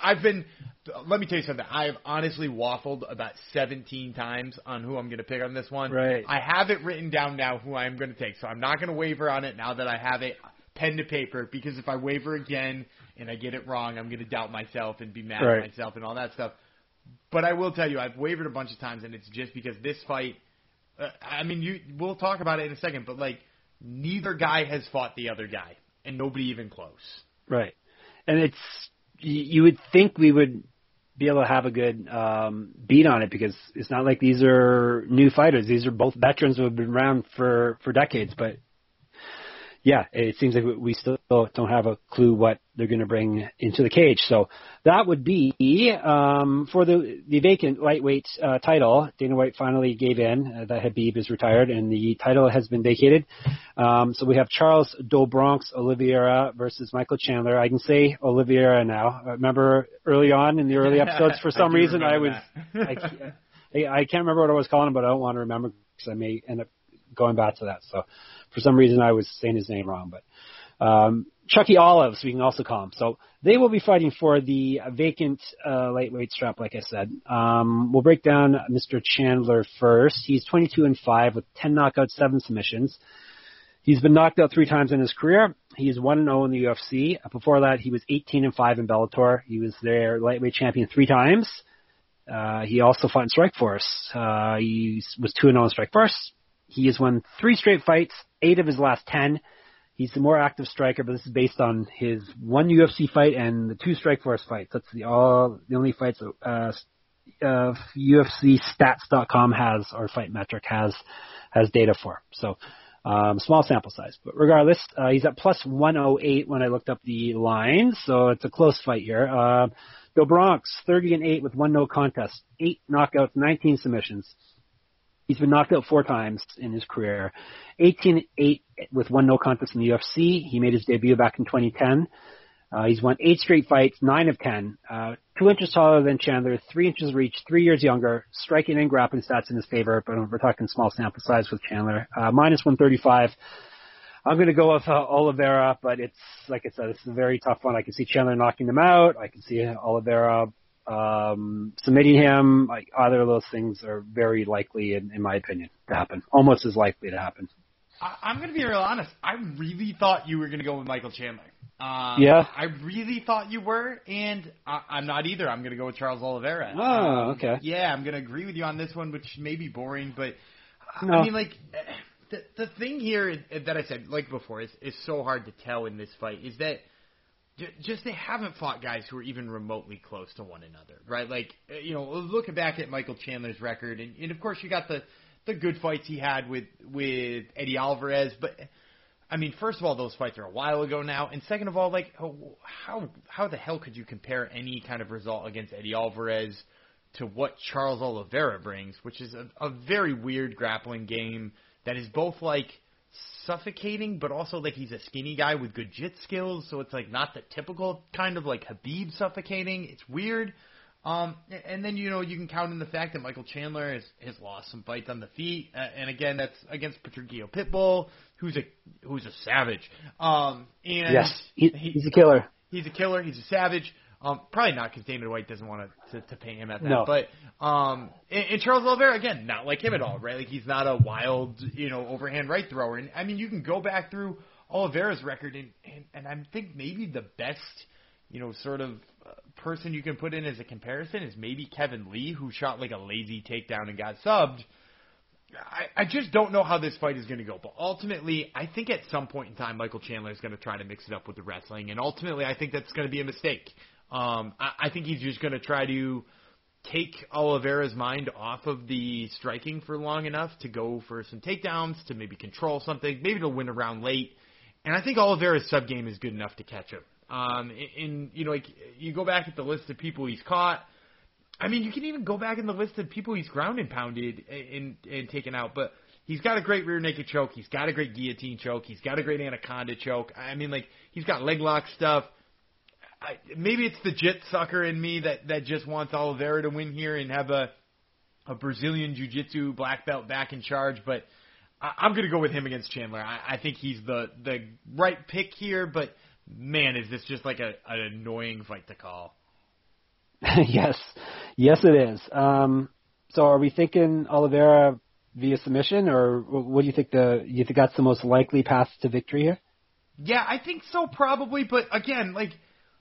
Let me tell you something. I have honestly waffled about 17 times on who I'm going to pick on this one. Right. I have it written down now who I'm going to take, so I'm not going to waver on it now that I have it pen to paper, because if I waver again and I get it wrong, I'm going to doubt myself and be mad at myself and all that stuff. But I will tell you, I've wavered a bunch of times, and it's just because this fight, we'll talk about it in a second, but like neither guy has fought the other guy, and nobody even close. Right. And you would think we would be able to have a good beat on it, because it's not like these are new fighters. These are both veterans who have been around for decades. But yeah, it seems like we still don't have a clue what they're going to bring into the cage. So that would be for the vacant lightweight title. Dana White finally gave in that Khabib is retired, and the title has been vacated. So we have Charles Do Bronx Oliveira versus Michael Chandler. I can say Oliveira now. Remember early on in the early episodes, for some reason I can't remember what I was calling him, but I don't want to remember because I may end up going back to that. So for some reason I was saying his name wrong, but Chucky Olives, we can also call him. So they will be fighting for the vacant lightweight strap, like I said. We'll break down Mr. Chandler first. He's 22-5 with 10 knockouts, 7 submissions. He's been knocked out 3 times in his career. He is 1-0 in the UFC. Before that, he was 18-5 in Bellator. He was their lightweight champion 3 times. He also fought in Strikeforce. He was 2-0 in Strikeforce. He has won 3 straight fights, 8 of his last 10. He's the more active striker, but this is based on his 1 UFC fight and the 2 Strikeforce fights. That's the only fights UFCstats.com has, or Fight Metric has data for. So small sample size. But regardless, he's at plus 108 when I looked up the lines, so it's a close fight here. Do Bronx, 30-8 with 1 no contest, 8 knockouts, 19 submissions. He's been knocked out 4 times in his career. 18-8 with 1 no contest in the UFC. He made his debut back in 2010. He's won 8 straight fights, 9 of 10. 2 inches taller than Chandler, 3 inches reach, 3 years younger. Striking and grappling stats in his favor, but we're talking small sample size with Chandler. Minus 135. I'm going to go with Oliveira, but it's, like I said, it's a very tough one. I can see Chandler knocking him out. I can see Oliveira submitting him. Either of those things are very likely, in my opinion, to happen. Almost as likely to happen. I'm going to be real honest. I really thought you were going to go with Michael Chandler. Yeah? I really thought you were, and I'm not either. I'm going to go with Charles Oliveira. Oh, okay. Yeah, I'm going to agree with you on this one, which may be boring, but no. I mean, like, the thing here that I said, like before, is so hard to tell in this fight, is that just they haven't fought guys who are even remotely close to one another, right? Like, looking back at Michael Chandler's record, and of course you got the good fights he had with Eddie Alvarez, but I mean, first of all, those fights are a while ago now, and second of all, like, how the hell could you compare any kind of result against Eddie Alvarez to what Charles Oliveira brings, which is a very weird grappling game that is both like suffocating, but also like he's a skinny guy with good jiu skills, so it's like not the typical kind of like Khabib suffocating. It's weird. And then, you know, you can count in the fact that Michael Chandler has lost some fights on the feet, and again, that's against Patricio Pitbull, who's a savage. And yes, he's a killer. He's a killer. He's a savage. Probably not because Dana White doesn't want to pay him at that. No. But and Charles Oliveira, again, not like him at all, right? Like he's not a wild, you know, overhand right thrower. And I mean, you can go back through Oliveira's record, and I think maybe the best, you know, sort of person you can put in as a comparison is maybe Kevin Lee, who shot like a lazy takedown and got subbed. I just don't know how this fight is going to go. But ultimately, I think at some point in time, Michael Chandler is going to try to mix it up with the wrestling. And ultimately, I think that's going to be a mistake. I think he's just going to try to take Oliveira's mind off of the striking for long enough to go for some takedowns, to maybe control something, maybe to win a round late. And I think Oliveira's sub game is good enough to catch him. And you know, like you go back at the list of people he's caught. I mean, you can even go back in the list of people he's ground and pounded and taken out. But he's got a great rear naked choke. He's got a great guillotine choke. He's got a great anaconda choke. I mean, like he's got leg lock stuff. Maybe it's the jit sucker in me that just wants Oliveira to win here and have a Brazilian Jiu-Jitsu black belt back in charge. But I'm going to go with him against Chandler. I think he's the right pick here. But man, is this just like an annoying fight to call? Yes, it is. So are we thinking Oliveira via submission, or what do you think? You think that's the most likely path to victory here? Yeah, I think so, probably. But again, like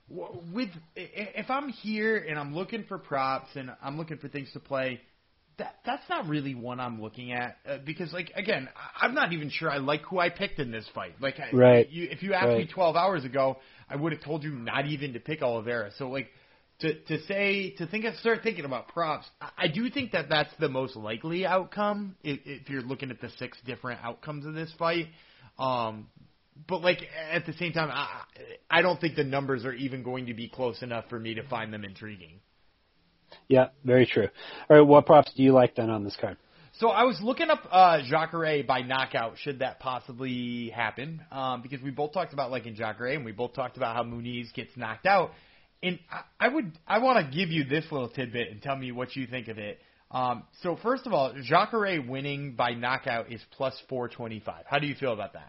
if I'm here and I'm looking for props and I'm looking for things to play, that's not really one I'm looking at because, like, again, I'm not even sure I like who I picked in this fight. Like, right. If you asked me 12 hours ago, I would have told you not even to pick Oliveira. So, like, start thinking about props. I do think that that's the most likely outcome if you're looking at the 6 different outcomes of this fight. But, like, at the same time, I don't think the numbers are even going to be close enough for me to find them intriguing. Yeah, very true. All right, what props do you like then on this card? So I was looking up Jacare by knockout, should that possibly happen, because we both talked about liking Jacare, and we both talked about how Muniz gets knocked out. And I want to give you this little tidbit and tell me what you think of it. So first of all, Jacare winning by knockout is plus 425. How do you feel about that?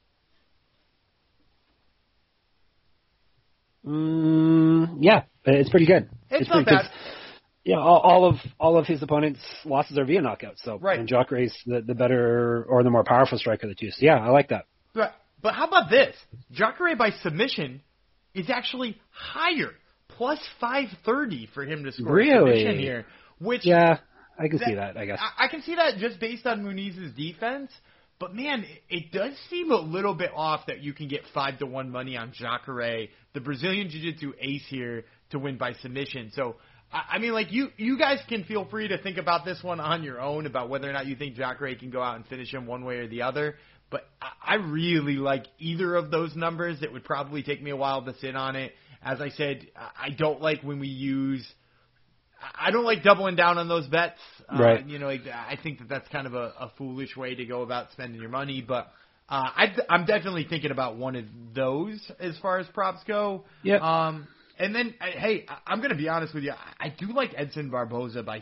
Yeah, it's pretty good. It's not bad. Yeah, all of his opponents' losses are via knockout. So, right. And Jacare's the better or the more powerful striker of the two. So, yeah, I like that. But how about this? Jacare by submission is actually higher, plus 530 for him to score submission here. Which yeah, I can see that. I guess I can see that just based on Muniz's defense. But man, it does seem a little bit off that you can get 5-1 money on Jacare, the Brazilian Jiu-Jitsu ace here, to win by submission. So, I mean, like, you guys can feel free to think about this one on your own about whether or not you think Jacare can go out and finish him one way or the other. But I really like either of those numbers. It would probably take me a while to sit on it. As I said, I don't like when we I don't like doubling down on those bets. Right. You know, I think that's kind of a foolish way to go about spending your money. But I'm definitely thinking about one of those as far as props go. Yeah. And then, hey, I'm going to be honest with you. I do like Edson Barboza by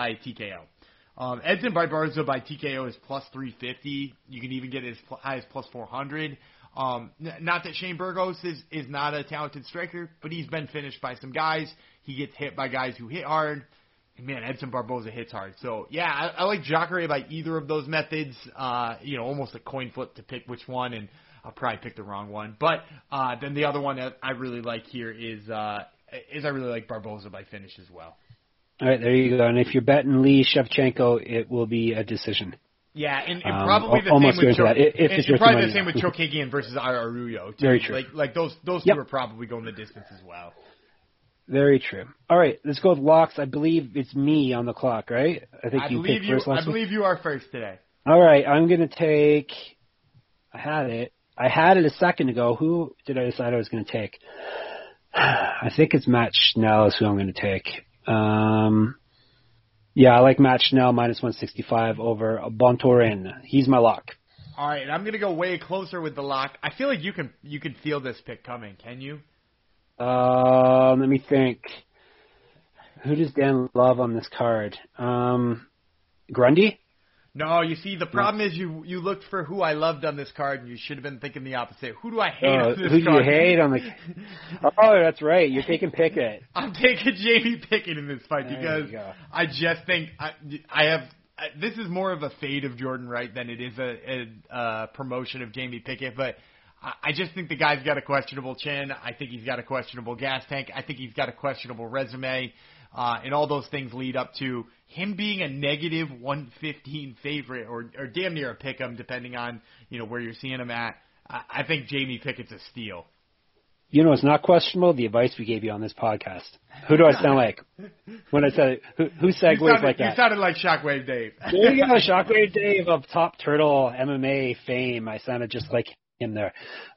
TKO. Edson Barboza by TKO is plus 350. You can even get it as high as plus 400. Not that Shane Burgos is not a talented striker, but he's been finished by some guys. He gets hit by guys who hit hard. And man, Edson Barboza hits hard. So yeah, I like Jacare by either of those methods. You know, almost a coin flip to pick which one, and I'll probably pick the wrong one. But then the other one that I really like here is I really like Barboza by finish as well. All right, there you go. And if you're betting Lee Shevchenko, it will be a decision. Yeah, and probably the same with Chookagian versus Arroyo. Too. Very true. Like those two are probably going the distance as well. Very true. All right, let's go with locks. I believe it's me on the clock, right? I believe you are first today. All right, I'm going to take. I had it. I had it a second ago. Who did I decide I was going to take? I think it's Matt Schnell is who I'm going to take. Yeah, I like Matt Schnell minus 165 over Bontorin. He's my lock. All right, I'm going to go way closer with the lock. I feel like you can feel this pick coming. Can you? Let me think. Who does Dan love on this card? Grundy? No, you see, the problem is you looked for who I loved on this card, and you should have been thinking the opposite. Who do I hate on this card? Who do you hate on the? Oh, that's right. You're taking Pickett. I'm taking Jamie Pickett in this fight because I just think this is more of a fade of Jordan Wright than it is a promotion of Jamie Pickett, but I just think the guy's got a questionable chin. I think he's got a questionable gas tank. I think he's got a questionable resume. And all those things lead up to him being a negative 115 favorite or damn near a pick 'em, depending on, where you're seeing him at. I think Jamie Pickett's a steal. It's not questionable, the advice we gave you on this podcast. Who do I sound like? When I said it, who segues like that? You sounded like Shockwave Dave. There you go, Shockwave Dave of Top Turtle MMA fame. I sounded just like him there.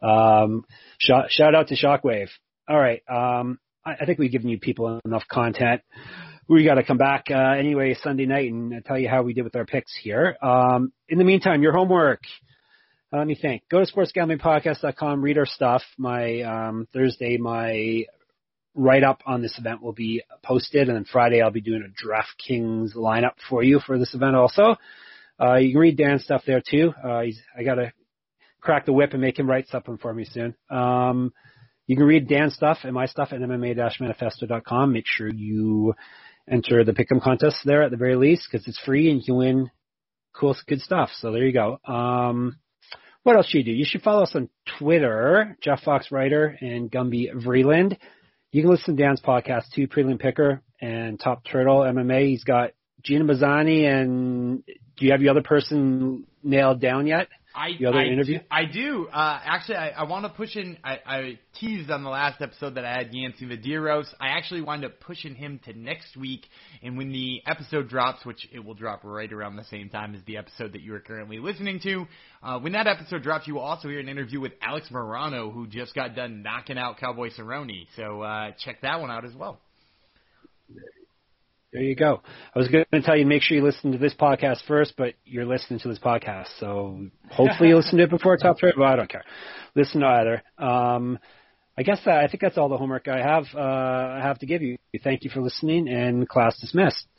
Shout out to Shockwave. All right. I think we've given you people enough content. We got to come back anyway Sunday night and tell you how we did with our picks here. In the meantime, your homework. Let me think. Go to sportsgamblingpodcast.com, read our stuff. My Thursday, my write-up on this event will be posted, and then Friday I'll be doing a DraftKings lineup for you for this event also. You can read Dan's stuff there too. I got to crack the whip and make him write something for me soon. You can read Dan's stuff and my stuff at MMA-manifesto.com. Make sure you enter the Pick'em contest there at the very least because it's free and you can win cool, good stuff. So there you go. What else should you do? You should follow us on Twitter, Jeff Fox Writer and Gumby Vreeland. You can listen to Dan's podcast too, Prelim Picker and Top Turtle MMA. He's got Gina Mazzani, and do you have the other person nailed down yet? Interview? I do. Actually, I want to push in. I teased on the last episode that I had Yancey Medeiros. I actually wound up pushing him to next week. And when the episode drops, which it will drop right around the same time as the episode that you are currently listening to, when that episode drops, you will also hear an interview with Alex Morano, who just got done knocking out Cowboy Cerrone. So check that one out as well. There you go. I was going to tell you, make sure you listen to this podcast first, but you're listening to this podcast, so hopefully you listen to it before Top Turtle. Well, I don't care. Listen to either. I think that's all the homework I have to give you. Thank you for listening, and class dismissed.